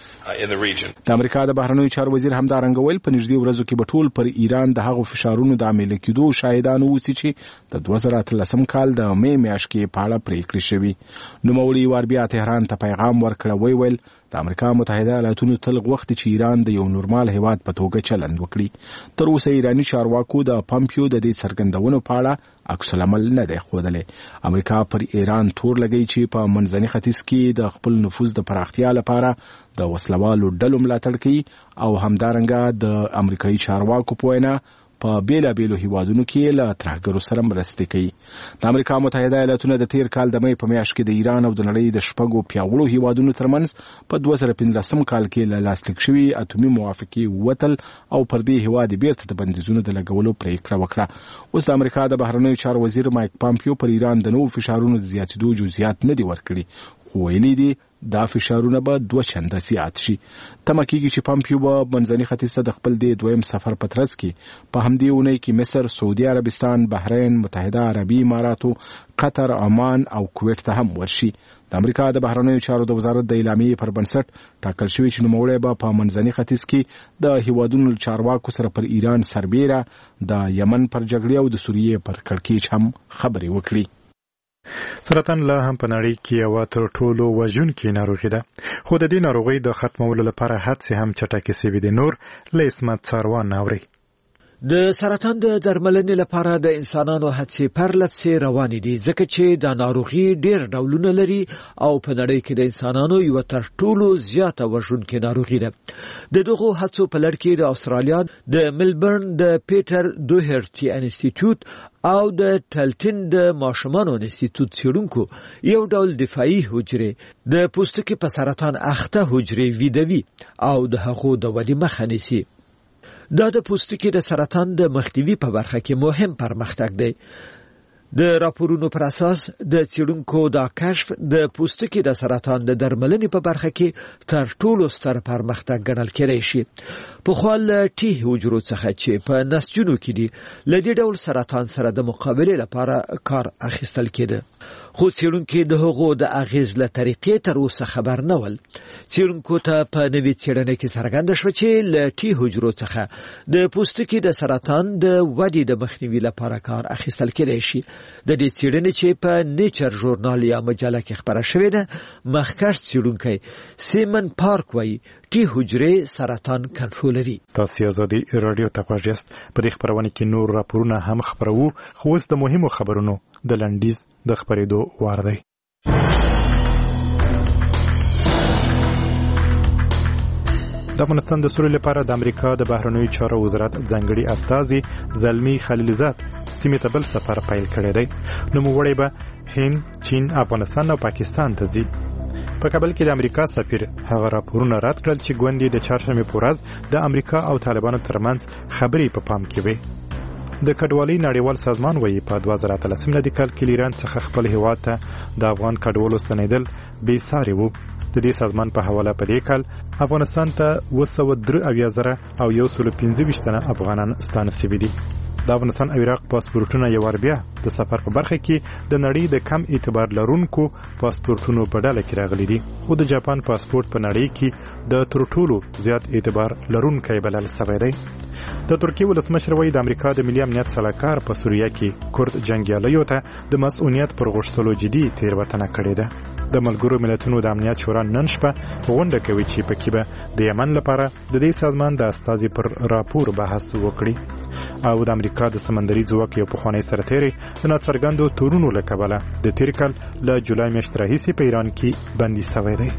[SPEAKER 5] د امریکا د بهرنیو چارو وزیر همدارنګه ویل په نږدې ورځو کې به ټول پر ایران د هغو فشارونو د عملي کېدو شاهدان اوسي چې د 2013 کال د مې میاشتې کې په اړه پریکړې شوې. نوموړي وار بیا تهران ته پیغام ورکړ، ویل د امریکا متحده ایالاتونو تل غوښتي چې ایران د یو نورمال هیواد په توګه چلند وکړي. تر اوسه ایراني چارواکو د پامپیو د دې څرګندونو په اړه عکس العمل نه دی ښودلی. امریکا پر ایران تور لګوي چې په منځني ختیځ کې د خپل نفوذ د پراختیا لپاره د وسلوالو ډلو ملاتړ کوي او همدارنګه د امریکایي چارواکو په وینا په بیلابیلو هیوادونو کې له ترهګرو سره مرستې کوي. د امریکا متحده ایالاتونه د تیر کال د مې په میاشت کې د ایران او د نړۍ د شپږو پیاوړو هیوادونو ترمنځ په 2015 کال کې له لاسلیک شوي اټومي موافقې وتل او پر دې هیواد بیرته د بندیزونو د لګولو پریکړه وکړه. اوس د امریکا د بهرنیو چارو وزیر مایک پامپیو پر ایران د نوو فشارونو د زیاتېدو جزئیات نه دي ورکړي، خو ویلي دي دا فشارونه به 2 چنده زیات شي. تمه کېږي چې پامپیو به منځني ختیځ ته د خپل د دویم سفر په ترڅ کې په همدې اونۍ کې مصر، سعودي عربستان، بحرین، متحده عربي اماراتو، قطر، عمان او کویت ته هم ورشي. د امریکا د بهرنیو چارو د وزارت د اعلامیې پر بنسټ ټاکل شوی چې نوموړی به په منځني ختیځ کې د هیوادونو چارواکو سره پر ایران سربیره د یمن پر جګړې او د سوریې پر کړکېچ هم خبرې وکړي.
[SPEAKER 1] سرطان لا هم په نړۍ کې یوه تر ټولو وژونکې ناروغي ده، خو د دې ناروغۍ د ختمولو لپاره هڅې هم چټکې سوي دي. نور له عصمت څاروان اوري.
[SPEAKER 15] د سرطان د درملنې لپاره د انسانانو هڅې پرلپسې روانې دي، ځکه چې دا ناروغي ډېر ډولونه لري او په نړۍ کې د انسانانو یو تر ټولو زیاته وژونکې ناروغي ده. د دغو هڅو په لړ کې د استرالیا د ملبورن د پیټر دوهرټي انسټیټیوټ او د ټلټن د ماشومانو انسټیټیوټ څېړونکو یو ډول دفاعي حجرې د پوستکي په سرطان اخته حجرې ویدوي او د هغو د ودې مخه نیسي. دا د پوستکي د سرطان د مخنیوي په برخه کې مهم پرمختګ دی. د راپورونو پر اساس د څېړونکو دا کشف د پوستکي د سرطان د درملنې په برخه کې تر ټولو ستر پرمختګ ګڼل کېدای شي. پخوا له ټي حجرو څخه چې په نسجونو کې دي له دې ډول سرطان سره د مقابلې لپاره کار اخیستل کېده. خو څېړونکي د هغو د اغېز له طریقې تر اوسه خبر نه ول. څېړونکو ته په نوې څېړنه کې څرګنده شوه چې له ټي حجرو څخه د پوستکي د سرطان د ودې د مخنیوي لپاره کار اخیستل کېدای شي. د دې څېړنې چې په نیچر ژورنال یا مجله کې خپره شوې ده، مخکښ څېړونکی سیمن پارک وایي ټي حجرې سرطان کنټرولوي.
[SPEAKER 1] تاسو ازادي رادیو ته غواړئ. په دې خبرونه کې نور راپورونه هم خبرو، خو اوس د مهمو خبرونو د لنډیز د خبرېدو وار دی. د افغانستان د سولې لپاره د امریکا د بهرنیو چارو وزارت ځانګړي استازي زلمی خلیلزاد سیمې ته بل سفر پیل کړی دی. نوموړی به هند، چین، افغانستان او پاکستان ته ځي. په کابل کې د امریکا سفیر هغه راپورونه رد کړل چې ګوندې د چهارشنبې په ورځ د امریکا او طالبانو ترمنځ خبرې په پام کې وي. د کډوالۍ نړیوال سازمان وایي په 2013 میلادي کال کې ایران څخه خپل هیواد ته د افغان کډوالو ستنېدل بې ساري وو. د دې سازمان په حواله په دې کال افغانستان ته 273,000 او 125 تنه افغانان ستانه شوي دي. د افغانستان او عراق پاسپورتونه یو ور بیا د سفر په برخه کې د نړۍ د کم اعتبار لرونکو پاسپورتونو په ډله کې راغلي دي. خو د جاپان پاسپورت په نړۍ کې د تر ټولو زیات اعتبار لرونکی بلل شوی دی. د ترکیې ولسمشر وایي د امریکا د ملي امنیت سلاکار په سوریه کې کورد جنګیالیو ته د مسؤلیت پر غوښتلو جدي تېروتنه کړې ده. د ملګرو ملتونو د امنیت شورا نن شپه غونډه کوي چې پکې به د یمن لپاره د دې سازمان د استازي پر راپور بحث وکړي. او د امریکا د سمندري ځواک یو پخوانی سرتیری د ناڅرګندو تورونو له کبله د تیر کال له جولای میاشتې راهیسې په ایران کې بندي شوی دی.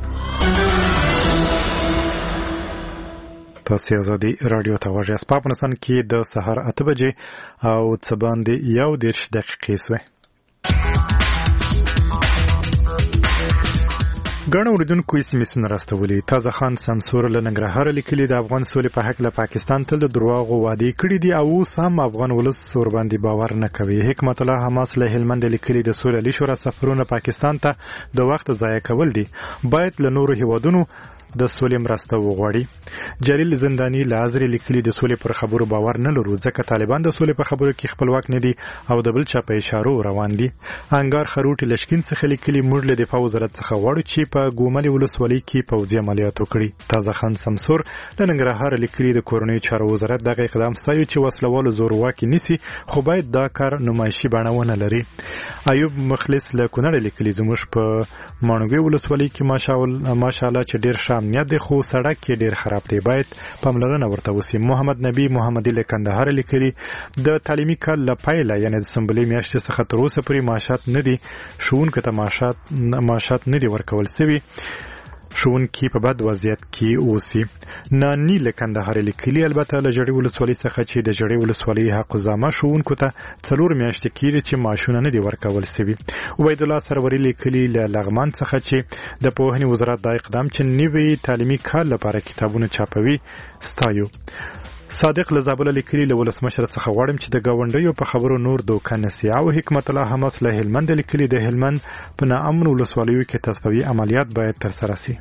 [SPEAKER 1] تاسو ازادي رادیو ته غواړئ. په افغانستان کې د سهار 8 بجې او څه باندې 1:10 دقیقې شوې. ګڼ اوریدونکو یې سیمې راستولي. تازه خان سمسور له ننګرهار لیکلي د افغان سولې په حق له پاکستان تل د درواغو وعدې کړې دي او اوس هم افغان ولس ور باندې باور نه کوي. حکمت الله حماس له هلمند لیکلي د سولې شورا سفرونه پاکستان ته د وخت ضایع کول دي. باید له نورو هیوادونو د سولې مرسته وغواړي. جلیل زندانی لازر لیکلي د سولې پر خبرو باور نه لرو ځکه طالبان د سولې په خبرو کې خپلواک نه دي او د بل چا په اشارو روان دي. انګار خروټ لشکین څخه لیکلي موږ له دفاع وزارت څخه غواړو چې په ګومل ولسوالۍ کې پوځي عملیات وکړي. تازه خان سمسور د ننګرهار لیکلي د کورنۍ چارو وزارت دغه اقدام ستایي چې وسلوال زورواکي نسی، خو باید دا کار نمایشي بڼه ونه لري. ایوب مخلص له کونړ لیکلي زموږ په مانوګي ولسوالۍ کې ماشاءالله چې ډیر امنیت دی خو سړک کې ډیر خراب دی، باید پاملرنه ورته وشي. محمد نبی محمدي له کندهار لیکلي د تعلیمي کال له پیله یعنی د سنبلې میاشتې څخه تر اوسه پورې معاشات نه دي ښوونکو ته معاشات نه دي ورکول شوي، ښوونکي په بد وضعیت کې اوسي. نانی له کندهار لیکلي البته له جړې ولسوالۍ څخه چې د جړې ولسوالۍ حق زامه ښوونکو ته 4 میاشتې کېږي چې معاشونه نه دي ورکول شوي. عبید الله سروري لیکلي له لغمان څخه چې د پوهنې وزارت دا اقدام چې نوي تعلیمي کال لپاره کتابونه چاپوي ستایو. صادق لزابل لیکلي له ولسمشر څخه غواړم چې د گاونډیو په خبرو نور دوکه نسی. او حکمت الله حماس له هلمند لیکلي د هلمند په ناامن ولسوالیو کې تصفیوي عملیات باید ترسره شي.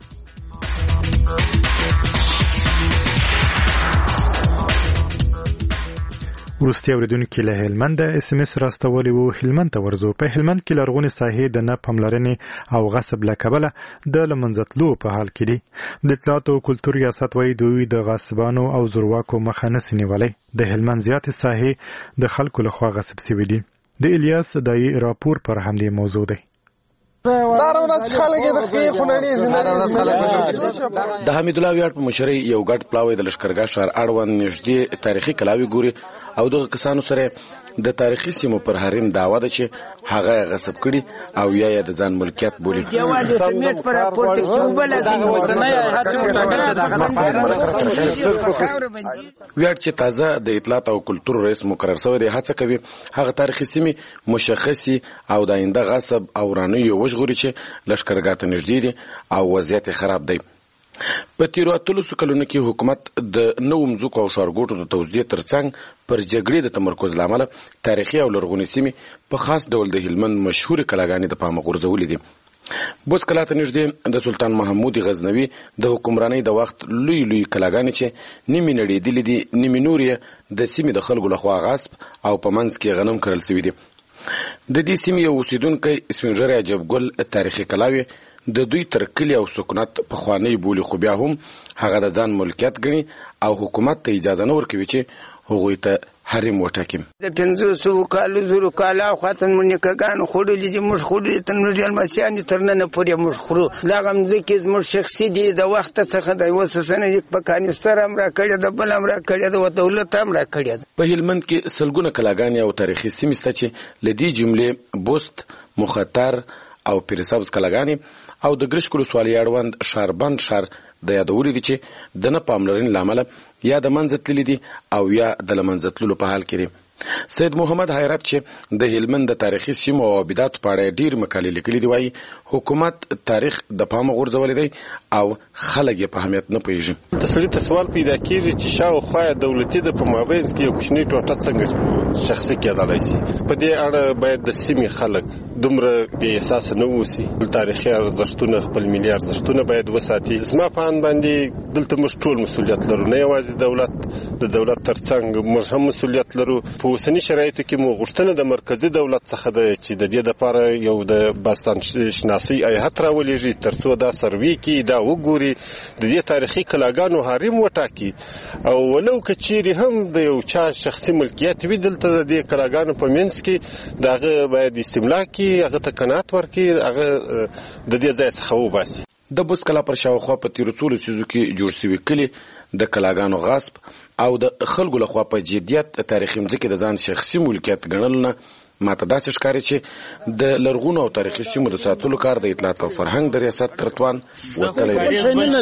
[SPEAKER 1] وروستي اوریدونکي له هلمند اس ام اس راستولي وو. هلمند ته ورځو. په هلمند کې لرغونې ساحې د نه پاملرنې او غصب له کبله د لمنځتلو په حال کې دي. د اطلاعات او کلتور ریاست وایي دوی د غصبانو او زورواکو مخه نسي نیولای. د هلمند زیاتې ساحې د خلکو لخوا غصب شوي دي. د الیاس دای راپور پر همدې موضوع دی.
[SPEAKER 4] د
[SPEAKER 16] حمید الله ویاړ په مشرۍ یو ګډ پلاوی د لشکرګاه ښار اړوند نږدې تاریخي کلاوي ګوري او دغه کسانو سره د تاریخي سیمو پر حریم دعوا ده چې هغه غصب کړي او یا د ځان ملکیت بولي. ویاړ چې تازه د اطلاعات او کلتور رئیس مقرر شوی دی هڅه کوي هغه تاریخي سیمې مشخصي او د آینده غصب او رانیو وژغوري چې لشکرګاه ته نږدې دي او وضعیت خراب دی. په تیرو 13 کلونو کې حکومت د نوو مځکو او ښارګوټو د توزیع ترڅنګ پر جګړې د تمرکز له امله تاریخي او لرغونې سیمې په خاص ډول د هلمند مشهورې کلاګانې د پامه غورځولې دي. بوس کلا ته نږدې د سلطان محمود غزنوي د حکمرانۍ د وخت لوی لوی کلاګانې چې نیمې نړېدلې دي نیمې نور یې د سیمې د خلکو لخوا غصب او په منځ کې غنم کرل سوي دي. د دې سیمې یو اوسیدونکی سپین ږیری عجبګل تاریخي کلاوي د دوی تر کلي او سکونت پخوانی بولي، خو بیا هم هغه د ځان ملکیت ګڼي او حکومت ته اجازه نه ورکوي چې هغوی ته حریم وټاکي.
[SPEAKER 17] د 500 کالو زرو کاله خاطن مونږ کګان خوړلې دي، موږ خوړلې تر نړۍ المسیان تر نن پورې موږ خورو. دا غمزه کې موږ شخصي دي د وخت څخه د وسسنه یک په کانستر هم را کړی د بل هم را کړی د دولت هم را کړی.
[SPEAKER 16] په هلمند کې سلګونه کلاګانې او تاریخي سیمې شته چې لدی جملې بوست، مختار او پیرسبز کلاګانې او د ګرشکلو سوالي اړوند شاربند شار د یادولې دي چې د نه پاملرنې لامل یا د منځ تللی دي او یا د لمنځه تللو په حال کې دي. سید محمد حیرت چې د هلمند د تاریخي سیمو او آباداتو په اړه ډېر مقالې لیکلي دي وایي حکومت تاریخ د پامه غورځولی دی او خلک یې په اهمیت نه پوهېږي.
[SPEAKER 18] د سړي ته سوال پیدا کېږي چې شاوخوا دولتي د په مابینځ کې یو کوچنۍ ټوټه څنګه شخصي کېدلی شي. په دې اړه باید د سیمې خلک دومره بې احساسه نه اوسي. تاریخي ارزښتونه، خپل ملي ارزښتونه باید وساتي. زما په اند باندې دلته موږ ټول مسؤلیت لرو، نه یوازې دولت، د دولت ترڅنګ موږ هم مسؤلیت لرو. په اوسني شرایطو کې مو غوښتنه د مرکزي دولت څخه ده چې د دې لپاره یو د باستان شناسۍ هیات راولېږي تر څو دا سروې کړي، دا وګوري، د دې تاریخي کلاګانو حریم وټاکي او ولو که چیرې هم د یو چا شخصي ملکیت وي دلته د دې کلاګانو په منځ کې د هغه باید استملاک کړي، هغه ته قناعت ورکړي، هغه د دې ځای څخه وباسي.
[SPEAKER 16] د بوس کلا پر شاوخوا په تیرو څو لسیزو کې جوړ شوي کلي د کلاګانو غصب او د خلکو لخوا په جدیت تاریخي مځکې د ځان شخصي ملکیت ګڼل نه ماته داسې ښکاري چې د لرغونو او تاریخي سیمو د ساتلو کار د اطلاعات او فرهنګ د ریاست تر توان وتلی دی.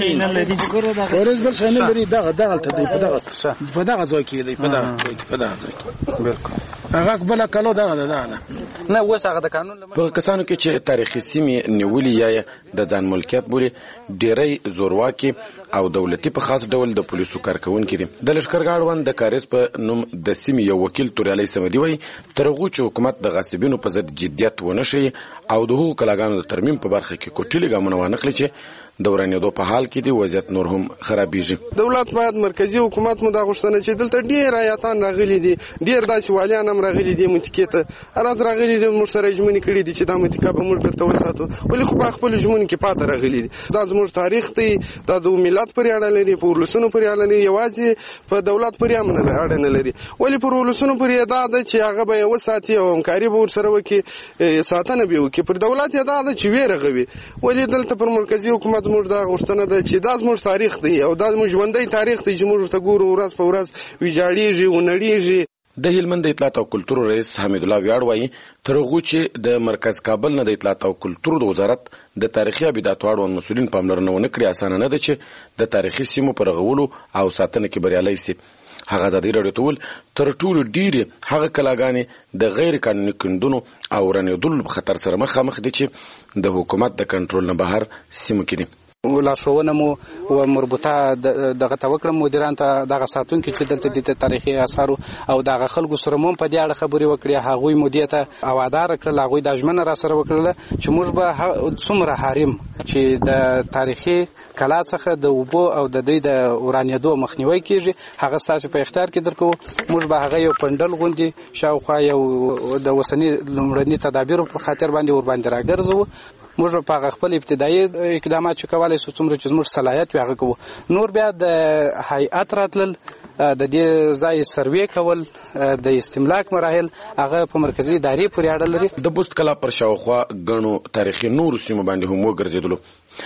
[SPEAKER 16] په کسانو کې چې تاریخي سیمې نیولي یا د ځان ملکیت بولي ډېری زورواکي او دولتي په خاص ډول د پولیسو کارکوونکي دي. د لښکرګاه اړوند د کاریز په نوم د سیمې یو وکیل توریالی صمدي وایي تر هغو چې حکومت د غاصبینو په ضد جدیت ونه ښیي او د هغو کلاګانو د ترمیم په برخه کې کوټلي ګامونه وانخلي چې د ورانېدو په حال کې دی وضعیت نور هم خرابېږي.
[SPEAKER 4] دولت باید مرکزی حکومت مو دا غوښتنه چې دلته ډېر ایاتان راغلي دي، ډېر داسې والیان هم راغلي دي منطقې ته راز راغلي دي، موږ سره ژمنې کړي دي چې دا منطقه به موږ درته وساتو، ولې خو په خپلو ژمنو کې پاته راغلي دي. دا زموږ تاریخ دی، دا د ملت پورې اړه لري، په ولسونو پورې اړه لري، یوازې په دولت پورې هم اړه نه لري. ولې پر ولسونو پورې دا ده چې هغه به یې وساتي او همکاري به ورسره وکړي، ساتنه به یې وکړي. پر دولت یې دا ده چې ویرغوي. ولې دلته پر مرکزي حکومت موږ دا غوښتنه ده چې دا زموږ تاریخ دی او دا زموږ ژوندی تاریخ دی چې موږ ورته ګورو، ورځ په ورځ ویجاړېږي، ونړېږي.
[SPEAKER 16] د هلمند د اطلاعات او کلتور رئیس حمید الله ویاړ وایي تر هغو چې د مرکز کابل نه د اطلاعات او کلتور د وزارت د تاریخي ابداتو اړوند مسؤلین پاملرنه ونه کړي اسانه نه ده چې د تاریخي سیمو په رغولو او ساتنه کې بریالي سي. هغه ازادي راډیو ته ویل تر ټولو ډېرې هغه کلاګانې د غیر قانوني کندونو او ورانېدلو په خطر سره مخامخ دي چې د حکومت د کنټرول نه بهر سیمو کې دي.
[SPEAKER 19] لارښوونه مو مربوطه دغه ته وکړم مدیران ته دغه ساتونکي چې دلته د تاریخي آثارو او دغه خلکو سره مو په دې اړه خبرې وکړې، هغوی مودې ته اوادار کړل، هغوی د ژمنه را سره وکړله چې موږ به څومره حریم چې د تاریخي کلا څخه د اوبو او د دوی د ورانېدو مخنیوي کیږي هغه ستاسو په اختیار کې درکو. موږ به هغه یو پنډل غوندي شاوخوا یو د اوسني لومړني تدابیرو په خاطر باندې ور باندې راګرځو. موږ په خپل ابتدایي اقدامات چې کولای سو څومره چې زموږ صلاحیت وي هغه کوو. نور بیا د هیئات راتلل، د دې ځای سروې کول، د استملاک مراحل هغه په مرکزي ادارې پورې اړه لري.
[SPEAKER 16] د بوست کلا پر شاوخوا ګڼو تاریخي نورو سیمو باندې هم وګرځېدلو.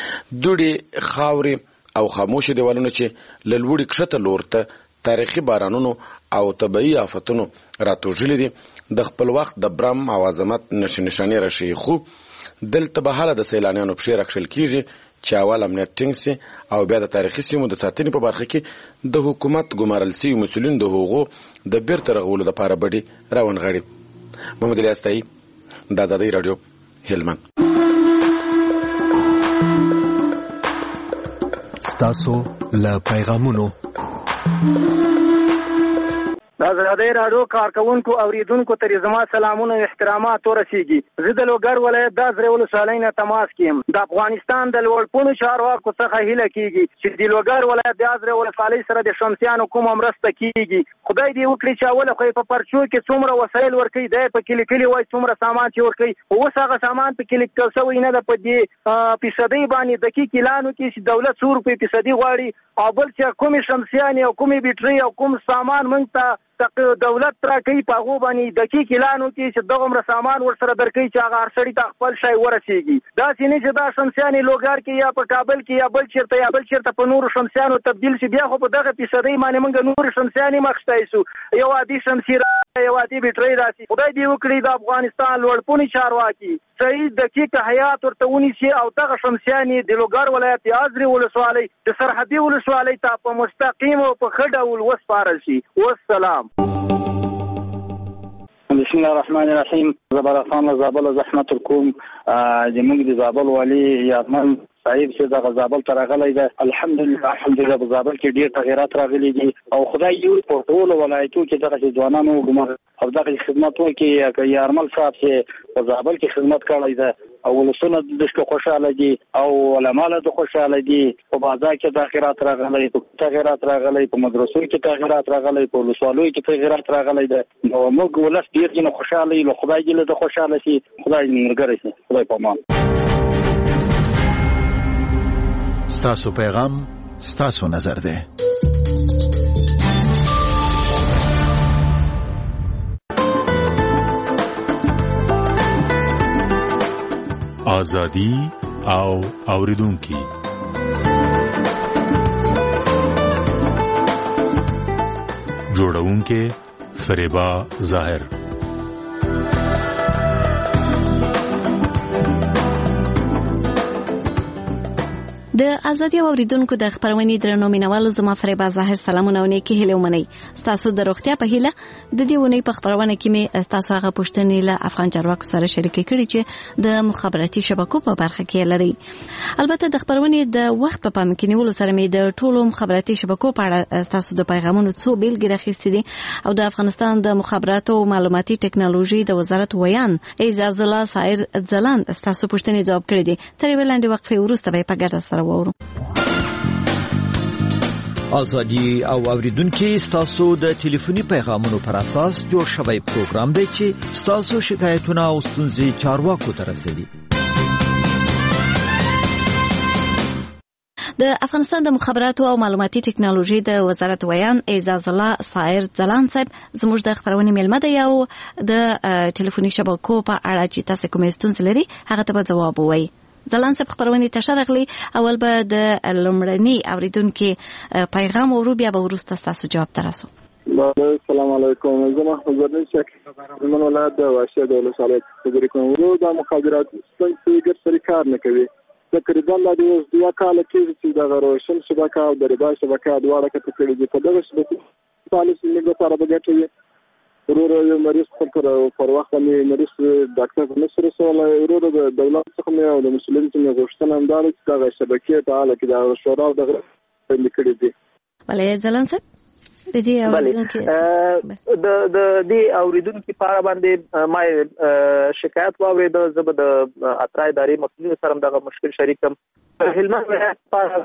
[SPEAKER 16] دوړې، خاورې او خاموشه دیوالونه چې له لوړې کښته لور ته تاریخي بارانونو او طبیعي آفتونو راټوکېدلي دي د خپل وخت د برم او عظمت نښانې راښیي. خو دلته به هله د سیلانیانو پښې راکښل کېږي چې اول امنیت ټینګ سي او بیا د تاریخي سیمو د ساتنې په برخه کې د حکومت ګمارل سوي مسؤلین د هغو د بیرته رغولو دپاره بډې راونغاړي. محمد علي استایي، د ازادۍ راډیو، هلمند.
[SPEAKER 20] ستاسو له پیغامونو
[SPEAKER 11] ازادي راډیو کارکونکو اوریدونکو ته زما سلامونه او احترامات ورسیږي. زه د لوګر ولایت د ازرې ولسوالۍ نه تماس کوم. د افغانستان د لوړپوړو چارواکو څخه هیله کیږي چې د لوګر ولایت د ازرې ولسوالۍ سره د شمسیانو کومه مرسته کیږي. خدای دې وکړي چې اوله خو په پرچو کې څومره وسایل ورکړي، دی په کلی کلی وای څومره سامان چې ورکړي، اوس هغه سامان په کلی کې څه وینه د په دې فیصدي باندې دقیق اعلان وکړي چې دولت 100 روپۍ فیصدي غواړي، او بل چې کومې شمسیانې او کومې بیټرۍ او کوم سامان موږ ته دولت را کوي په هغو باندې دقیق اعلان وکړي چې دغومره سامان ورسره درکوي چې هغه هر سړي ته خپل شی ورسیږي. داسې نه چې دا شمسیانې لوګر کې یا په کابل کې یا بل چېرته په نورو شمسیانو تبدیل شي، بیا خو په دغه فیصدۍ باندې موږ نورې شمسیانې مخشتی سو، یو عادي شمسي یو عادي بیټرۍ راسي. خدای دې وکړي د افغانستان لوړپوړي چارواکي صحیح دقیق حیات ورته ونیسي او دغه شمسیانې د لوګر ولایت د ازرې ولسوالۍ د سرحدي ولسوالۍ ته په مستقیم او په ښه ډول وسپارل شي. والسلام.
[SPEAKER 20] بسم الله الرحمن الرحیم. زبرخان زابل زحمت کوم زموږ د زابل والی یارمن صاحب چې د زابل ته راغلی دی. الحمدلله په زابل کې ډیر تغیرات راغلي دي او خدای یو په ټول ولایتو کې دغه ځوانانو ګمر او دغه خدمت وکړي. یارمل صاحب چې په زابل کې خدمت کړی دی او ولسونه د دې خوشاله دي او علما له خوشاله دي. په بازار کې تغیرات راغلي، په مدرسو کې تغیرات راغلي، په ولسوالۍ کې تغیرات راغلي دي. نو موږ ولس ډیر جن خوشاله یو، خدای دې له خوشاله شي، خدای دې مرګري شي. خدای په امان.
[SPEAKER 21] ستاسو پیغام ستاسو نظر ده.
[SPEAKER 22] آزادی او اوریدونکي جوړونکي فریبا ظاهر.
[SPEAKER 8] د ازادي اوریدونکو د خبرونې درنو مینوالو زما فریبا ظاهر سلامونه او نیکی هیله ومنئ. تاسو د روغتیا په هیله د دې ونې په خبرونه کې مې تاسو هغه پوښتنې له افغان چارواکو سره شریکې کړې چې د مخابراتي شبکو په برخه کې لري. البته د خبرونې د وخت په پام کې نیولو سره مې د ټولو مخابراتي شبکو په اړه تاسو د پیغامونو څو بیلګې راخیستې دي او د افغانستان د مخابراتو او معلوماتي ټکنالوژي د وزارت ویان اعزاز الله صائر ځلان تاسو پوښتنې ځواب کړې دي. تر یوې لنډې وقفې وروسته به په ګډه سره وورو.
[SPEAKER 15] ازادي او اوریدونکو ستاسو د ټلیفوني پیغامونو پر اساس جوړ شوی پروګرام دی چې ستاسو شکایتونه او ستونزې چارواکو ته رسوي.
[SPEAKER 8] د افغانستان د مخابراتو او معلوماتي ټکنالوژي د وزارت ویان اعزاز الله صائر ځلان صاحب زموږ د خبرونې مېلمه دی او د ټلیفوني شبکو په اړه چې تاسو کومې ستونزې لري هغه ته ځواب وایي. ځلان صاحب خبرونه ته شرغلي. اول به د لومړني اوریدونکو پیغام ورو بیا به ورسته تاسو جواب ترسو.
[SPEAKER 23] السلام علیکم. زما حضور شک زمون ولادت د واشه د ولسوالۍ خبرې کوم. ورو د مخابرات څنګه سره کار نه کوي. تقریبا د دوه کال کې چې د روشن شبکه او د ربا شبکه دواړه کې کړي دي. په دغه شبکې پالیسي موږ لپاره بګټي ورور یو مریض پر وخت باندې مریض ډاکټر نصر رسول ورور د دولت څخه او د مسلمان څخه غوښتنه هم دار چې د شبکې ته اله کې د شورا د لیکلي دي.
[SPEAKER 8] ولې ځلان صاحب د دې اوریدونکو
[SPEAKER 24] د دې اوریدونکو په اړه باندې ما شکایت واورید زب د اترای ادارې مسؤلینو سره دغه مشکل شریکم. هلمند ولایت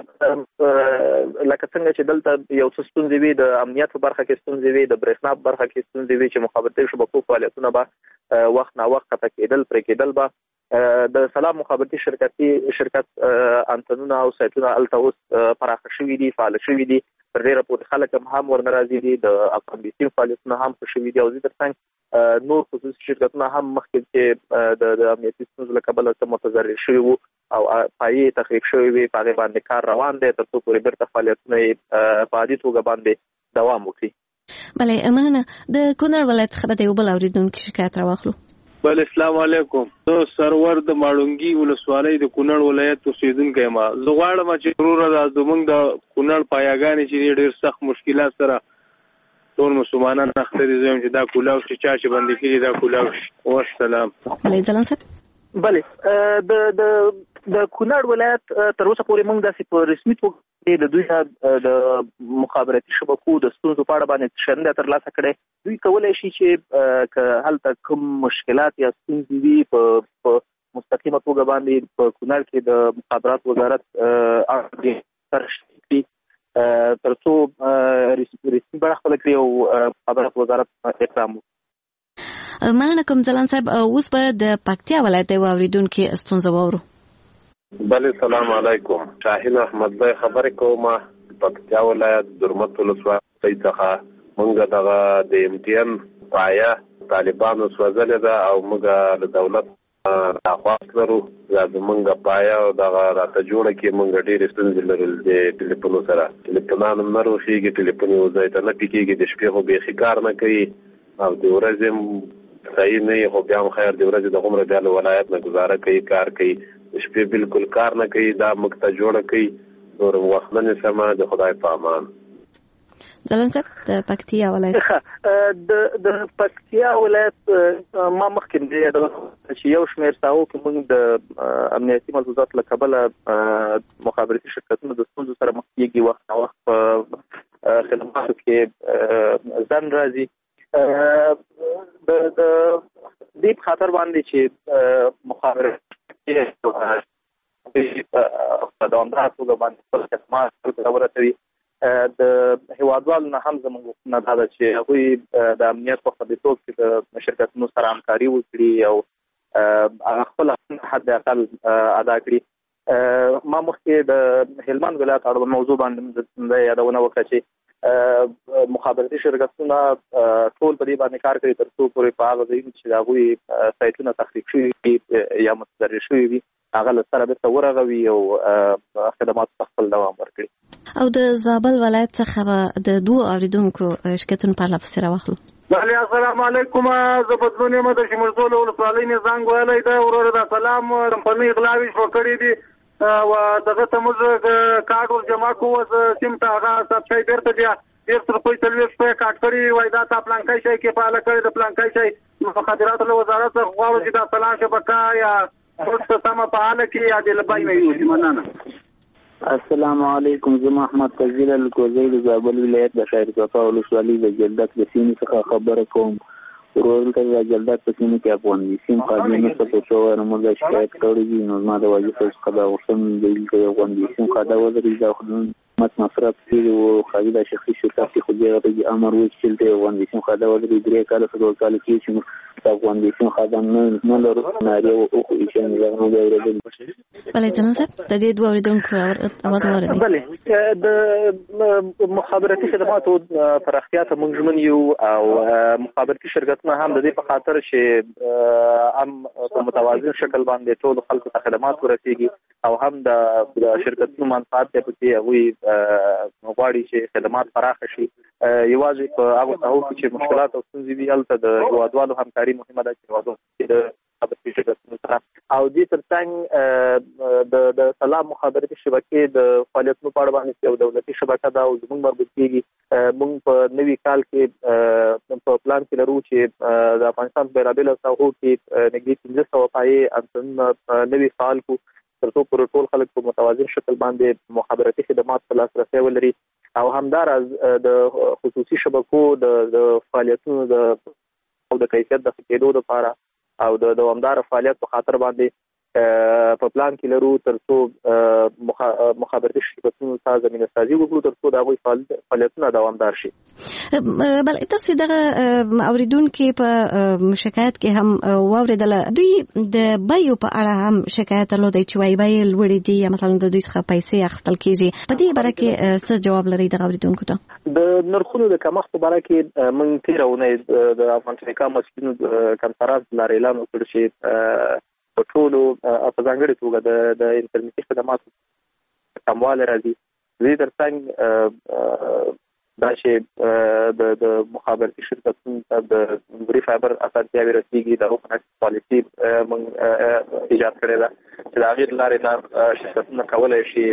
[SPEAKER 24] لکه څنګه چې دلته یو څه ستونزې وي د امنیت په برخه کې ستونزې وي د برېښنا په برخه کې ستونزې وي چې مخابراتي شبکو فعالیتونه به وخت نا وخت قطع کېدل پرې کېدل به د سلام مخابراتي شرکت انتنونه او سایټونه الته اوس پراخه شوي دي فعال شوي دي. پر ډیره پورې خلک هم ورناراضي دي. د افغان بیسیم فعالیتونه هم ښه شوي دي او زه ترڅنګ نور خصوصي شرکتونه هم مخکې چې د امنیتي ستونزو له کبله څه متضرر شوي وو او پایې تخریب شوي وي په هغې باندې کار روان دی تر څو پورې بیرته فعالیتونه یې په عادي توګه باندې دوام وکړي.
[SPEAKER 8] بله مننه. د کونړ ولایت څخه به د یو بل اورېدونکي شکایت راواخلو.
[SPEAKER 23] بل السلام علیکم. زه سرور د ماړونګي ولسوالۍ د کونړ ولایت اوسیدونکی یم. زه غواړم چې وروره زموږ د کونړ پایاګانې چې ډېر سخت مشکلات سره ټول مسلمانان اخته دي زم چې دا کولاو چې چا چې باندې کېږي دا کولاو. والسلام.
[SPEAKER 8] بله ځلان صاحب.
[SPEAKER 24] بله د کونړ ولایت تر اوسه پورې موږ داسې په رسمي توګه د دوی د مخابراتي شبکو د ستونزو په اړه باندې شننه ترلاسه کړې. دوی کولای شي چې که هلته کوم مشکلات یا ستونزې وي په مستقیمه توګه باندې په کونړ کې د مخابرات وزارت ترشتي تر څو رسمي بڼه خپله کړي او مخابرات وزارت اقدام وکړي.
[SPEAKER 8] مننه کوم ځلان صاحب. اوس به د پکتیا ولایت یو اوریدونکي ستونزه واورو.
[SPEAKER 2] بله سلام علیکم. شاهین احمد بای خبرې کوم. پکتیا ولایت درمت ولسوالۍ څخه موږ دغه د امتحان پایه طالبانو سوځلې ده او موږ له دولت تخواست لرو چې زمونږ پایه او دغه راته جوړه کړي. موږ ډېرې ستونزې لرل د ټلیفونو سره. ټلیفونان هم نه روښېږي، ټلیفون یو ځای ته نه پیکېږي، د شپې خو بیخي کار نه کوي او د ورځې هم صحیح نه وي، خو بیا هم خیر د ورځې د هومره بیا له ولایت نه ګزاره کوي، کار کوي، د شپې بالکل کار نه کوي. دا موږ ته جوړه کوي. نور وخت نه نیسمه، د خدای په امان.
[SPEAKER 8] ځلان صاحب د پکتیا ولایت
[SPEAKER 24] د پکتیا ولایت ما مخکې د چې یو شمېر ساحو کې موږ د امنیتي ملحوظاتو له کبله مخابراتي شرکتونو د ستونزو سره مخ کېږي. وخت نا وخت په خدماتو کې ځنډ راځي. د دې په خاطر باندې چې مخابراتي په دوامداره توګه باندې خپل خدمات ورسوي. د هیوادوالو نه هم زموږ نه دا ده چې هغوی د امنیت په خوندیتوب کې د شرکتونو سره همکاري وکړي او خپل حد اقل ادا کړي. ما مخکې د هلمند ولایت اړوند موضوع باندې د یادونه وکړه چې مخابراتي شرکتونه ټول په دې باندې کار کوي تر څو پورې په هغه ځایونو چې د هغوی سایټونه تخریب شوي وي یا متضرر شوي وي هغه له سره بېرته ورغوي او خدماتو ته خپل دوام ورکړي.
[SPEAKER 8] او د زابل ولایت څخه د دوه اوریدونکو شکایتونه په اړه پسې راواخلو.
[SPEAKER 3] بله السلام علیکم. زه بدلون یم د شمرزول ولسوالۍ نه زنګ ویلی ده. وروره د سلام کمپنۍ غلاوې شو کړي دي او دغه ته موږ کارډ ور جمع کوو سیم ته هغه سبسای بیرته بیا 100 روپۍ 40 روپۍ کاټ کړي وای دا تا پلانکای شي کې پاله کړي د پلانکای شي مخابراتو له وزارت څخه غواړو چې دا سلام شبکه یا څه سم فعال کړي یا د لبای نه وي. مننه.
[SPEAKER 6] السلام علیکم. زه محمد فضیل الکوزی د زابل ولایت د شهرصفا ولسوالۍ د جلدک د سیمې څخه خبره کوم. ورته د جلدک په سیمه کې افغان سیم خادمه څه څه ورموږ شکایت کړی دي. نو ما د واجب څخه دا وسم د افغان سیم خاطر وزري د خدمت مصرف کړي او خالد شخصي شرکت خو دې امر وکړي د افغان سیم خاطر وزري درې کال څخه کال کې چې د افغان سیم خادم نه لرو نه لري او خو هیڅ نه غوړي.
[SPEAKER 8] بله ځلان صاحب د دې دوه اوریدونکو اواز واردی.
[SPEAKER 24] بله د مخابراتي خدماتو پراختیا ته موږ ژمن یو او مخابراتي شرکتونه هم د دې په خاطر چې هم په متوازن شکل باندې ټول خلکو ته خدمات ورسیږي او هم د شرکتونو منفعت ته پکې هغوی غواړي چې خدمات پراخه شي. یوازې په هغو ساحو کې چې مشکلات او ستونزې وي هلته د هیوادوالو همکاري مهمه ده چې هیوادونو کې د مخابراتي شرکتونو سره او دې ترڅنګ د سلام مخابراتي شبکې د فعالیتونو په اړه باندې یو دولتي شبکه ده او زموږ مربوط کېږي. موږ په نوي کال کې په پلان کې لرو چې د افغانستان په بېلابېلو ساحو کې نږدې 1500 پایې انتنونه نوي فعال کړو تر څو پورې ټول خلک په متوازن شکل باندې مخابراتي خدمات ته لاسرسی ولري او همداراز د خصوصي شبکو د فعالیتونو د کیفیت د ښه کېدو لپاره او د دوامداره فعالیت په خاطر باندې په پلان کې لرو تر څو مخابراتي شرکتونو ته زمینه سازي وکړو تر څو د هغوی فعالیتونه دوامدار شي.
[SPEAKER 8] بل تاسو دغه اوریدونکو په شکایت کې هم واوریدله دوی د بیو په اړه هم شکایت درلودی چې وایي بیې لوړې دي یا مثلا د دوی څخه پیسې اخیستل کېږي. په دې باره کې څه جواب لري دغه اوریدونکو ته؟
[SPEAKER 24] د نرخونو د کمښت په باره کې موږ تېره اونۍ د افغان ټیلیکام مسؤلینو کنفرانس لپاره اعلان وکړ چې په ټولو په ځانګړې توګه د انټرنیټي خدماتو کموالی راځي. دې ترڅنګ دا چې د مخابراتي شرکتونو ته د نوري فایبر اسانتیاوې رسیږي د اوپن اکسس پالیسي موږ ایجاد کړې ده چې د هغې له لارې نه شرکتونه کولی شي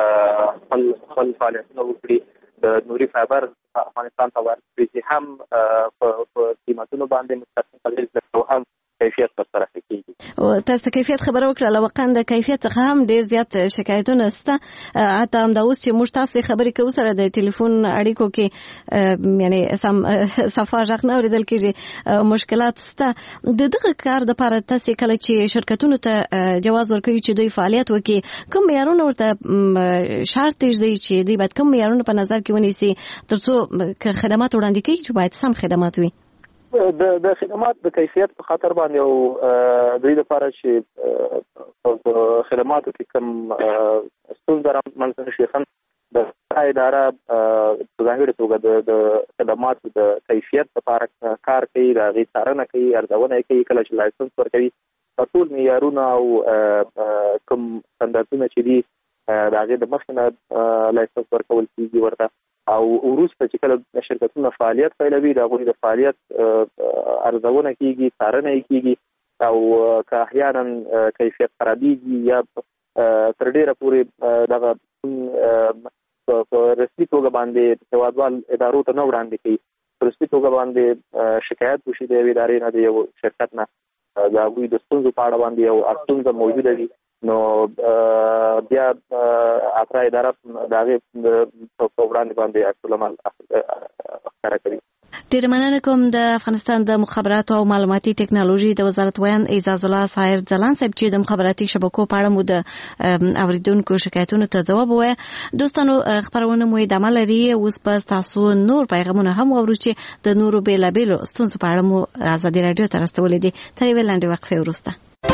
[SPEAKER 24] خپل فعالیتونه وکړي. د نوري فایبر افغانستان ته ورکړي چې هم په قیمتونو باندې مستقیم اغېز لري او هم کیفیت پر سره کیږي.
[SPEAKER 8] او تاسو کیفیت خبره وکړه لوقان د کیفیت څخه هم ډیر زیات شکایتونه شته. حتی هم دا اوس چې موږ تاسو خبرې کوو سره د ټلیفون اړیکو کې یعنی صفه ژغ نه اوریدل کېږي، مشکلات شته. دغه کار د لپاره تاسو کله چې شرکتونو ته جواز ورکوي چې دوی فعالیت وکړي، کوم معیارونه ورته شرط دی چې دوی باید کوم معیارونه په نظر کې ونیسي ترڅو خدمات وړاندې کوي چې باید سم خدمات وي؟
[SPEAKER 24] د خدمات د کیفیت په خاطر باندې او دوی لپاره چې خدماتو کې کوم ستونزه رامنځته نشي، د اداره په ځانګړې توګه د خدماتو د کیفیت لپاره کار کوي، د هغې څارنه کوي، ارزونه کوي. کله چې لایسنس ورکوي ټول معیارونه او کوم سټنډرډونه چې دي د هغې د مخکې نه لایسنس ورکول کېږي ورته، او وروسته چې کله شرکتونه فعالیت پیلوي د هغوی د فعالیت ارزونه کېږي، څارنه یې کېږي، او که احیانا کیفیت خرابېږي یا تر ډېره پورې دغه په رسمي توګه باندې هېوادوال ادارو ته نه وړاندې کوي، په رسمي توګه باندې شکایت وشي د یوې ادارې نه، د یو شرکت نه د هغوی د ستونزو په اړه باندې یو ستونزه موجوده وي، نو بیا اترا اداره د هغې په وړاندې باندې عکس العمل ښکاره کوي.
[SPEAKER 8] ډېر مننه کوم د افغانستان د مخابراتو او معلوماتي ټکنالوژي د وزارت ویان اعزاز الله سایر ځلان صاحب چې د مخابراتي شبکو په اړه مو د اوریدونکو شکایتونو ته ځواب ووایه. دوستانو خبرونه مو ادامه لري، اوس به تاسو نور پیغامونه هم واورو چې د نورو بېلابېلو ستونزو په اړه مو ازادي راډیو ته راستولي دي. تر یوې لنډې وقفې وروسته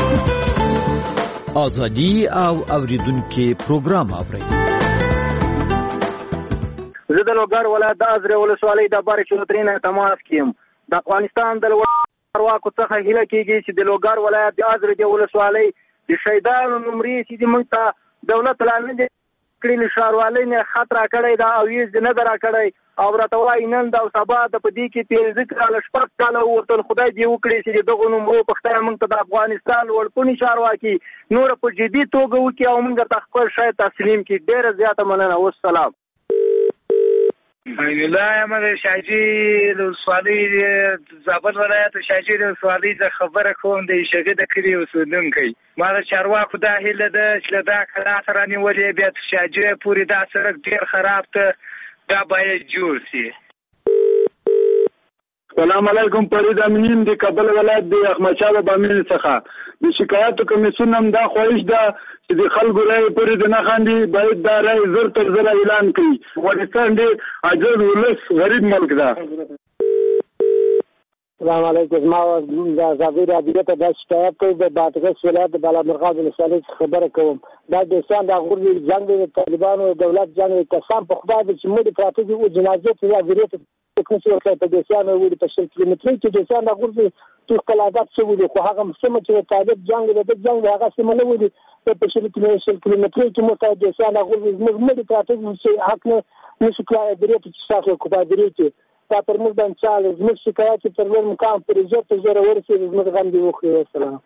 [SPEAKER 15] ازادي او اوریدونکو پروګرام اورئ.
[SPEAKER 11] زه د لوګر ولایت د ازرې ولسوالۍ د بارک چوتري نه تماس کیم. د افغانستان د چارواکو څخه هیله کیږي چې د لوګر ولایت د ازرې ولسوالۍ د شهیدانو نمرې چې موږ ته دولت لاندې کړي ښاروالۍ نه خطر کړی دا او یې نه درا کړی، او راته وایي نن دا او سبا د پدې کې تیل ذکر شپږ کاله ورته خدای دې وکړي چې دغه نمرو پښتنه موږ ته د افغانستان ولپونی چارواکي نور په جدي توګه وکړي او موږ ته خپل شای تسلیم کړي. ډیره زیاته مننه. والسلام.
[SPEAKER 7] الله احمد شاجي د ولسوالۍ زابل ولایت شاجي د ولسوالۍ څخه خبره کوم د شګه د کلی اوسیدونکی. ما د چارواکو دا هیله ده چې دا کلا سره نیولې بیا شاجي پورې دا سړک ډیر خراب ته دا باید جوړ شي.
[SPEAKER 3] السلام علیکم. فرید امین د کابل ولایت د احمد شاه بابا امین څخه د شکایتو کمیسیون هم دا خواهش ده چې د خلکو رای پورې د نه خاندي باید دا رای زر تر زر اعلان کړي. افغانستان ډېر عاجز ولس غریب ملک ده.
[SPEAKER 9] السلام علیکم. ما د ازادي راډیو ته د شکایت کوم د بادغیس ولایت د بالامرغاب ولسوالۍ خبره کوم. دا د انسان د غوري جنگ د طالبانو دولت جنگ قسم په خدای چې موږ پراته دي او جنازه ته وزیرت تکنسي ورته په دېسانه وړي په 100 کیلومتري کې د انسان د غوري تو قلادات څه ودی خو هغه مسمه چې طالب جنگ د جنگ هغه سم نه ودی په 100 کیلومتري کې مو ته د انسان د غوري موږ پراته دي چې حق نه نشو کولای درې چې تاسو کو پادري کې دا پر موږ باندې چاله زموږ شکایت تر ور مقام پر عزت زره ورسې زموږ غم دی وخی. السلام.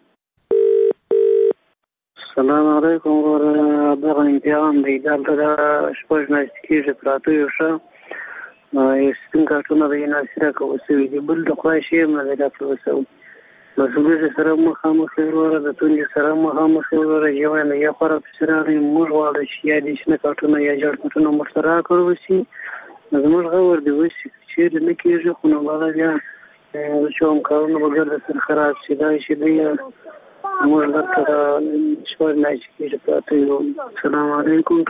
[SPEAKER 10] السلام علیکم. دغه امتحان دی دلته د شپږ میاشتې کېږي پراته یو ښه سپین کارټونه د ناصره کوسوي دي بل د خدای شی هم نه ده پروسو مسؤلیت سره مخامخ وروره د تونې سره مخامخ وروره یو نه یا خراب سره موږ واده شي یا د شنه کارټونه یا جوړ کارټونه مشترک کړو شي زموږ غوړ دی وشي چې نه کېږي خو نو بالا بیا چې هم کارونه بغیر د سر خراب شي دا شي دی موږ لکه شپږ میاشتې کېږي پراته یو. السلام علیکم.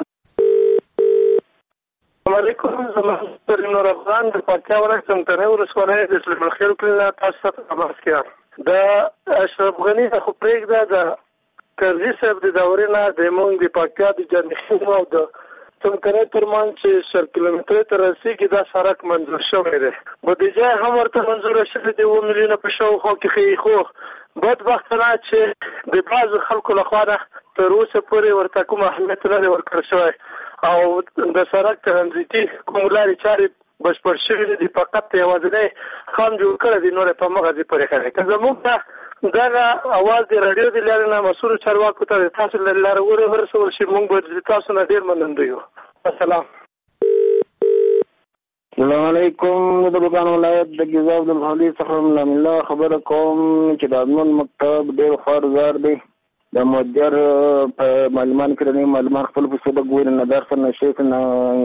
[SPEAKER 3] السلام علیکم. زما نور افغان د پکتیا ولایت څمکني ولسوالۍ د سلیمان خېل کلي تاسو ته تماس کوم. د اشرف غني خو پرېږده د کرزي صاحب د دورې نه د موږ د پکتیا د جنخیل او د څمکني ترمنځ چې 100 کیلومتره ته رسېږي دا سړک منظور شوی دی. بودیجه هم ورته منظوره شوې د 2 میلیونه په شاوخوا کې خو بدبختانه چې د بعضو خلکو لخوا تر اوسه پورې ورته کوم اهمیت نه دی ورکړل شوی او د سړک ترانزیتي کوم لارې چارې بشپړ شوي دي. فقط یوازینی خام جوړ کړی دی نور په مغزي پورې کوي. که زموږ ته دغه اواز د راډیو د لارې نه مسؤلو چارواکو ته د تاسو له لارې ورسول شي موږ به د تاسو نه ډېر منندوی یو. السلام.
[SPEAKER 5] السلام علیکم. د بلوچستان ولایت د ګیزا عبدالحلي څخه من الله خبره کوم چې د ادمون مکتب ډېر خوارزار دی. د مدیر په معلومان کې د معلومان خپل په څه د ګوري نه درس نه شي نه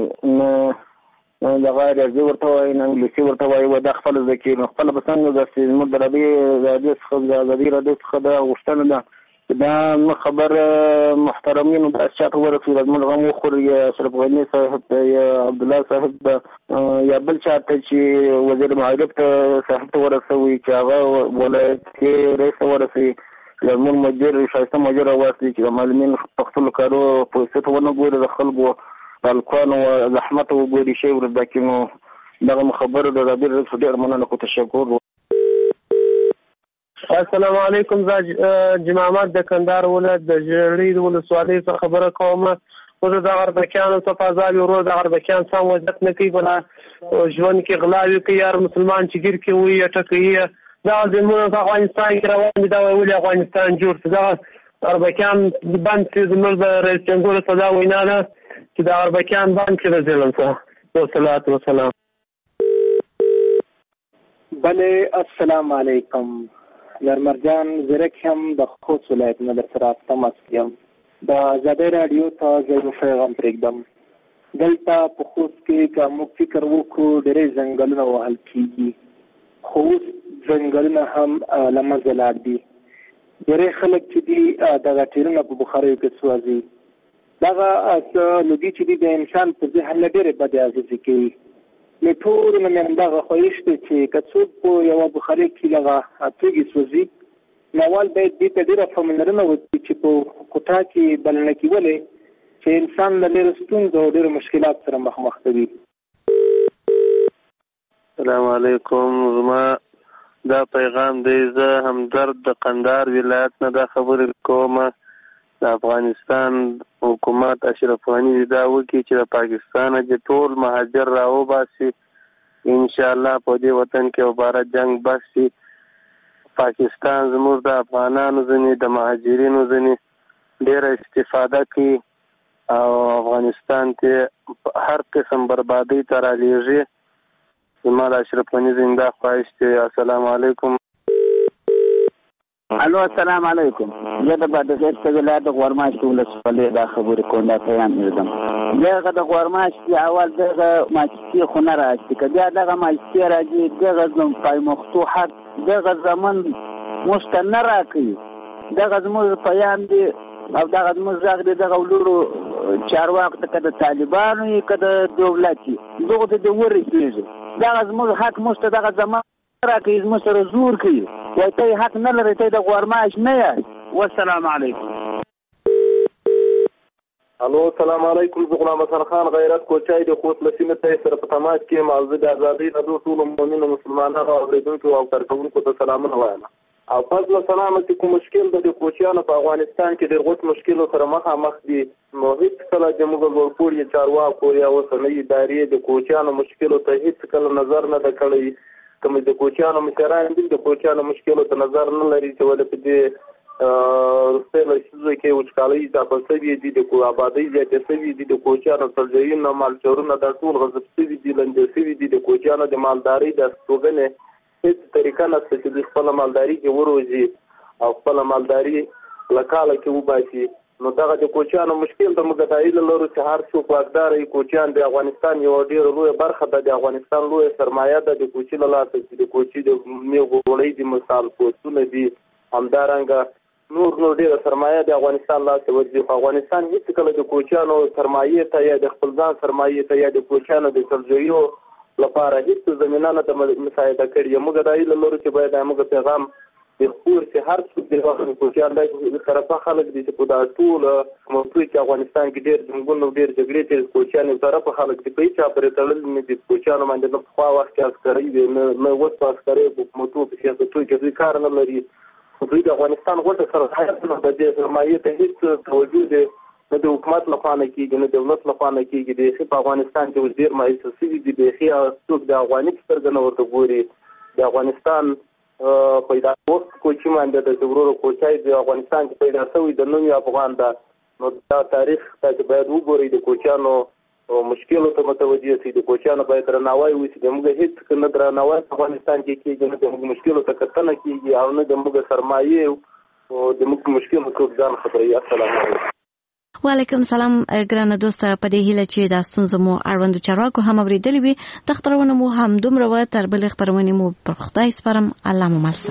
[SPEAKER 5] د غیر ارزي ورته وایي نه انګلیسي ورته وایي و د خپل ذکي خپل بسنګ د زموږ د ربي څخه د ازادي راډیو څخه د غوښتنه ده دا خبر محترمین د اشاعت ورسول د مرغم خوري اشرف غنی صاحب یا عبد الله صاحب یا بل چاته چې وزیر معارف صاحب ته ورسوي چې هغه ولایت کې رئیس ورسوي زمون مدیر شایسته مدیر واسي چې معلمین په خپل کارو په څه ونه ګوري د خلکو الکوان او زحمت وګوري شی ورته کینو دغه خبره د ربیر ډېر مننه کو تشکر.
[SPEAKER 12] السلام علیکم. جماعت د کندهار ولایت د جړې د ولسوالۍ څخه خبره کوم. خو د غربکیانو څخه فضایل ورو د غربکیان سم وضعیت نه کوي بل ژوند کې غلاوي کوي یار مسلمان چې ګیر کې وي ټکوي دا زموږ په افغانستان کې روان دي دا ولې افغانستان جوړ دا غربکیان باندې زموږ د رئیس جمهور صدا وینا ده چې د غربکیان باندې د ظلم څخه والصلاه والسلام.
[SPEAKER 13] بله السلام علیکم. نرمرجان زرک هم د خوست ولایت نه در سره تماس یم د ازادۍ راډیو ته زه یو پیغام پرېږدم. دلته په خوست کې که موږ فکر وکړو ډېرې ځنګلونه وهل کېږي خو اوس ځنګلونه هم له منځه لاړ دي. ډېری خلک چې دي دغه ټیرونه په بخاریو کې سوځي. دغه لوګي چې دي د انسان په ذهن نه ډېرې بدې اغېزې کوي. له ټولو نه مې همدغه خواهش دی چې که څوک په یوه بخارۍ کې دغه توکي سوځي نو اول باید دې ته ډېره پاملرنه وکړي چې په کوټه کې بلنه کېولې چې انسان له ډېرو ستونزو او ډېرو مشکلات سره مخ کوي.
[SPEAKER 14] السلام علیکم. زما دا پیغام دی زه همدرد د قندهار ولایت نه دا خبرې کوم. د افغانستان حکومت اشرف غني دا وکړي چې د پاکستان د ټول مهاجر راوباسي ان شاء الله په دې وطن کې عبارت جنگ باسي. پاکستان زموږ د افغانانو ځنې د مهاجرینو ځنې ډېره استفاده کوي او افغانستان ته هر قسم بربادۍ ته رالیږي. زما د اشرف غني زنده خواهش دی. السلام علیکم.
[SPEAKER 5] الو السلام علیکم. زه د بادغیس ته ولایت د غورماش ولسوالۍ دا خبرې کوم دا پیغام یې دغه د غورماش کې اول دغه ماچتي خو نه راځي که بیا دغه ماچتي راځي دغه زموږ پای مفتوحات دغه زمن موږ ته نه راکوي دغه زموږ پیام دی او دغه زموږ غږ دی دغه ولورو چارواکو ته که د طالبانو وي که د دولت وي دغو ته د ورسېږي دغه زموږ حق موږ ته دغه زمان راکوي زموږ سره زور کوي وایي ته یې حق نه لرې ته یې د غورماش نه یاست. والسلام علیکم.
[SPEAKER 14] الو السلام علیکم. زه غلام حسن خان غیرت کوچای د خوست له سیمې ته سره په تماس کې موضوع د ازادۍ راډیو ټولو مؤمنو مسلمانانو او اورېدونکو او کارکوونکو ته سلامونه وایم او فضل سلام چې کوم مشکل د کوچیانو په افغانستان کې ډېر غوټ مشکلو سره مخامخ دي نو هیڅ کله د موږ ورپورې چارواکو یا اوسنۍ ادارې د کوچیانو مشکلو ته هیڅ کله نظر نه ده کړی. کوم د کوچیانو مشران دي د کوچیانو مشکلو ته نظر نه لري چې ولې په دې رسته لشي کې وچکالۍ اضافه شوې دي د آبادۍ زیاتې شوې دي د کوچیانو سرځایونه مالچورونه د ټول غصب شوي دي لنډې شوي دي د کوچیانو د مالدارۍ د استوګنې هیڅ طریقه نشته چې د خپل مالداري کې وروزي او خپل مالداري لکاله کې وباسي. نو دغه د کوچیانو مشکل د موږ د ایله لرو چې هر څوک واکدار ای کوچیان د افغانستان یو ډیر لوی برخه ده د افغانستان لوی سرمایه ده د کوچی له لاسه چې د کوچی د میوه غوړې د مثال پوسټونه دي همدارنګه نور ډیر سرمایه د افغانستان لاسه ورځي. په افغانستان هیڅ کله د کوچیانو سرمایه ته یا د خپل ځان سرمایه ته یا د کوچیانو د سرجریو لپاره هیڅ زمينه نه مساعده کړې. موږ د ایله لرو چې باید موږ پیغام د خور چې هر څوک د کوچیان د طرفه خلک دي چې په دا ټول موضوع کې افغانستان کې ډېر جنګونه ډېر جګړې چې کوچیان د طرفه خلک دي په چا پرې تړل نه دي کوچیان باندې په خوا وخت کې عسکري دي نه وڅ عسکري په موضوع په سیاستو کې دوی کار نه لري. دوی د افغانستان غوټه سره حیات نه د سرمایه ته هیڅ توجه نه د حکومت لخوا نه کېږي نه دولت لخوا نه کېږي. د په افغانستان کې ډېر مایوسي دي بېخي څوک د افغاني سترګې نه ورته ګوري. د افغانستان پیدا وخت کوچی باندې د ورورو کوچای د افغانستان کې پیدا شوی د نوې افغان ده نو دا تاریخ ته باید وګورئ د کوچیانو مشکلو ته متوجه سي د کوچیانو باید درناوی وشي زموږ هیڅ نه درناوی افغانستان کې کېږي نه زموږ مشکلو ته کتنه کېږي او نه زموږ سرمایې او زموږ مشکلو څوک ځان خبروي. السلام علیکم.
[SPEAKER 8] وعلیکم سلام ګرانه دوسته، په دې هیله چې دا ستونزه مو اړوندو چارواکو هم اورېدلې وي. د خبرونه مو هم دومره وه، تر بلې خبرونې مو پر خدای سپارم. الله مو مل شه.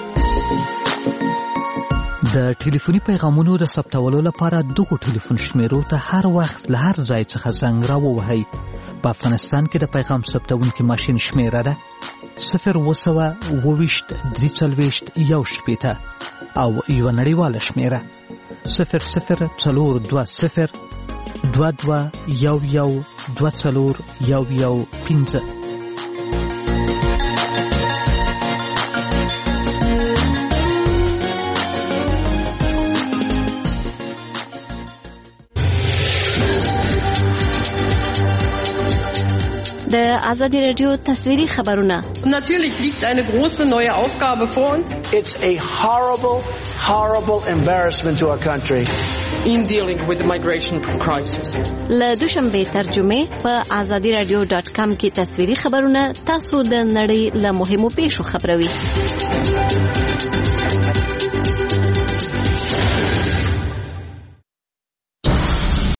[SPEAKER 1] د ټلیفوني پیغامونو د ثبتولو لپاره دغو ټلیفون شمیرو ته هر وخت له هر ځای څخه زنګ راووهئ. په افغانستان کې د پیغام ثبتونکي ماشین شمیره ده 0202341 او یوه نړیواله شمیره 002022112415.
[SPEAKER 8] د آزادی رادیو تصویری خبرونه.
[SPEAKER 4] Natürlich liegt eine große neue Aufgabe vor uns.
[SPEAKER 17] It's a horrible embarrassment to our country.
[SPEAKER 4] In dealing with the migration crisis.
[SPEAKER 8] له دوشنبه ترجمه په azadiradio.com کې تصویری خبرونه تاسو د نړۍ له مهمو پیښو خبروي.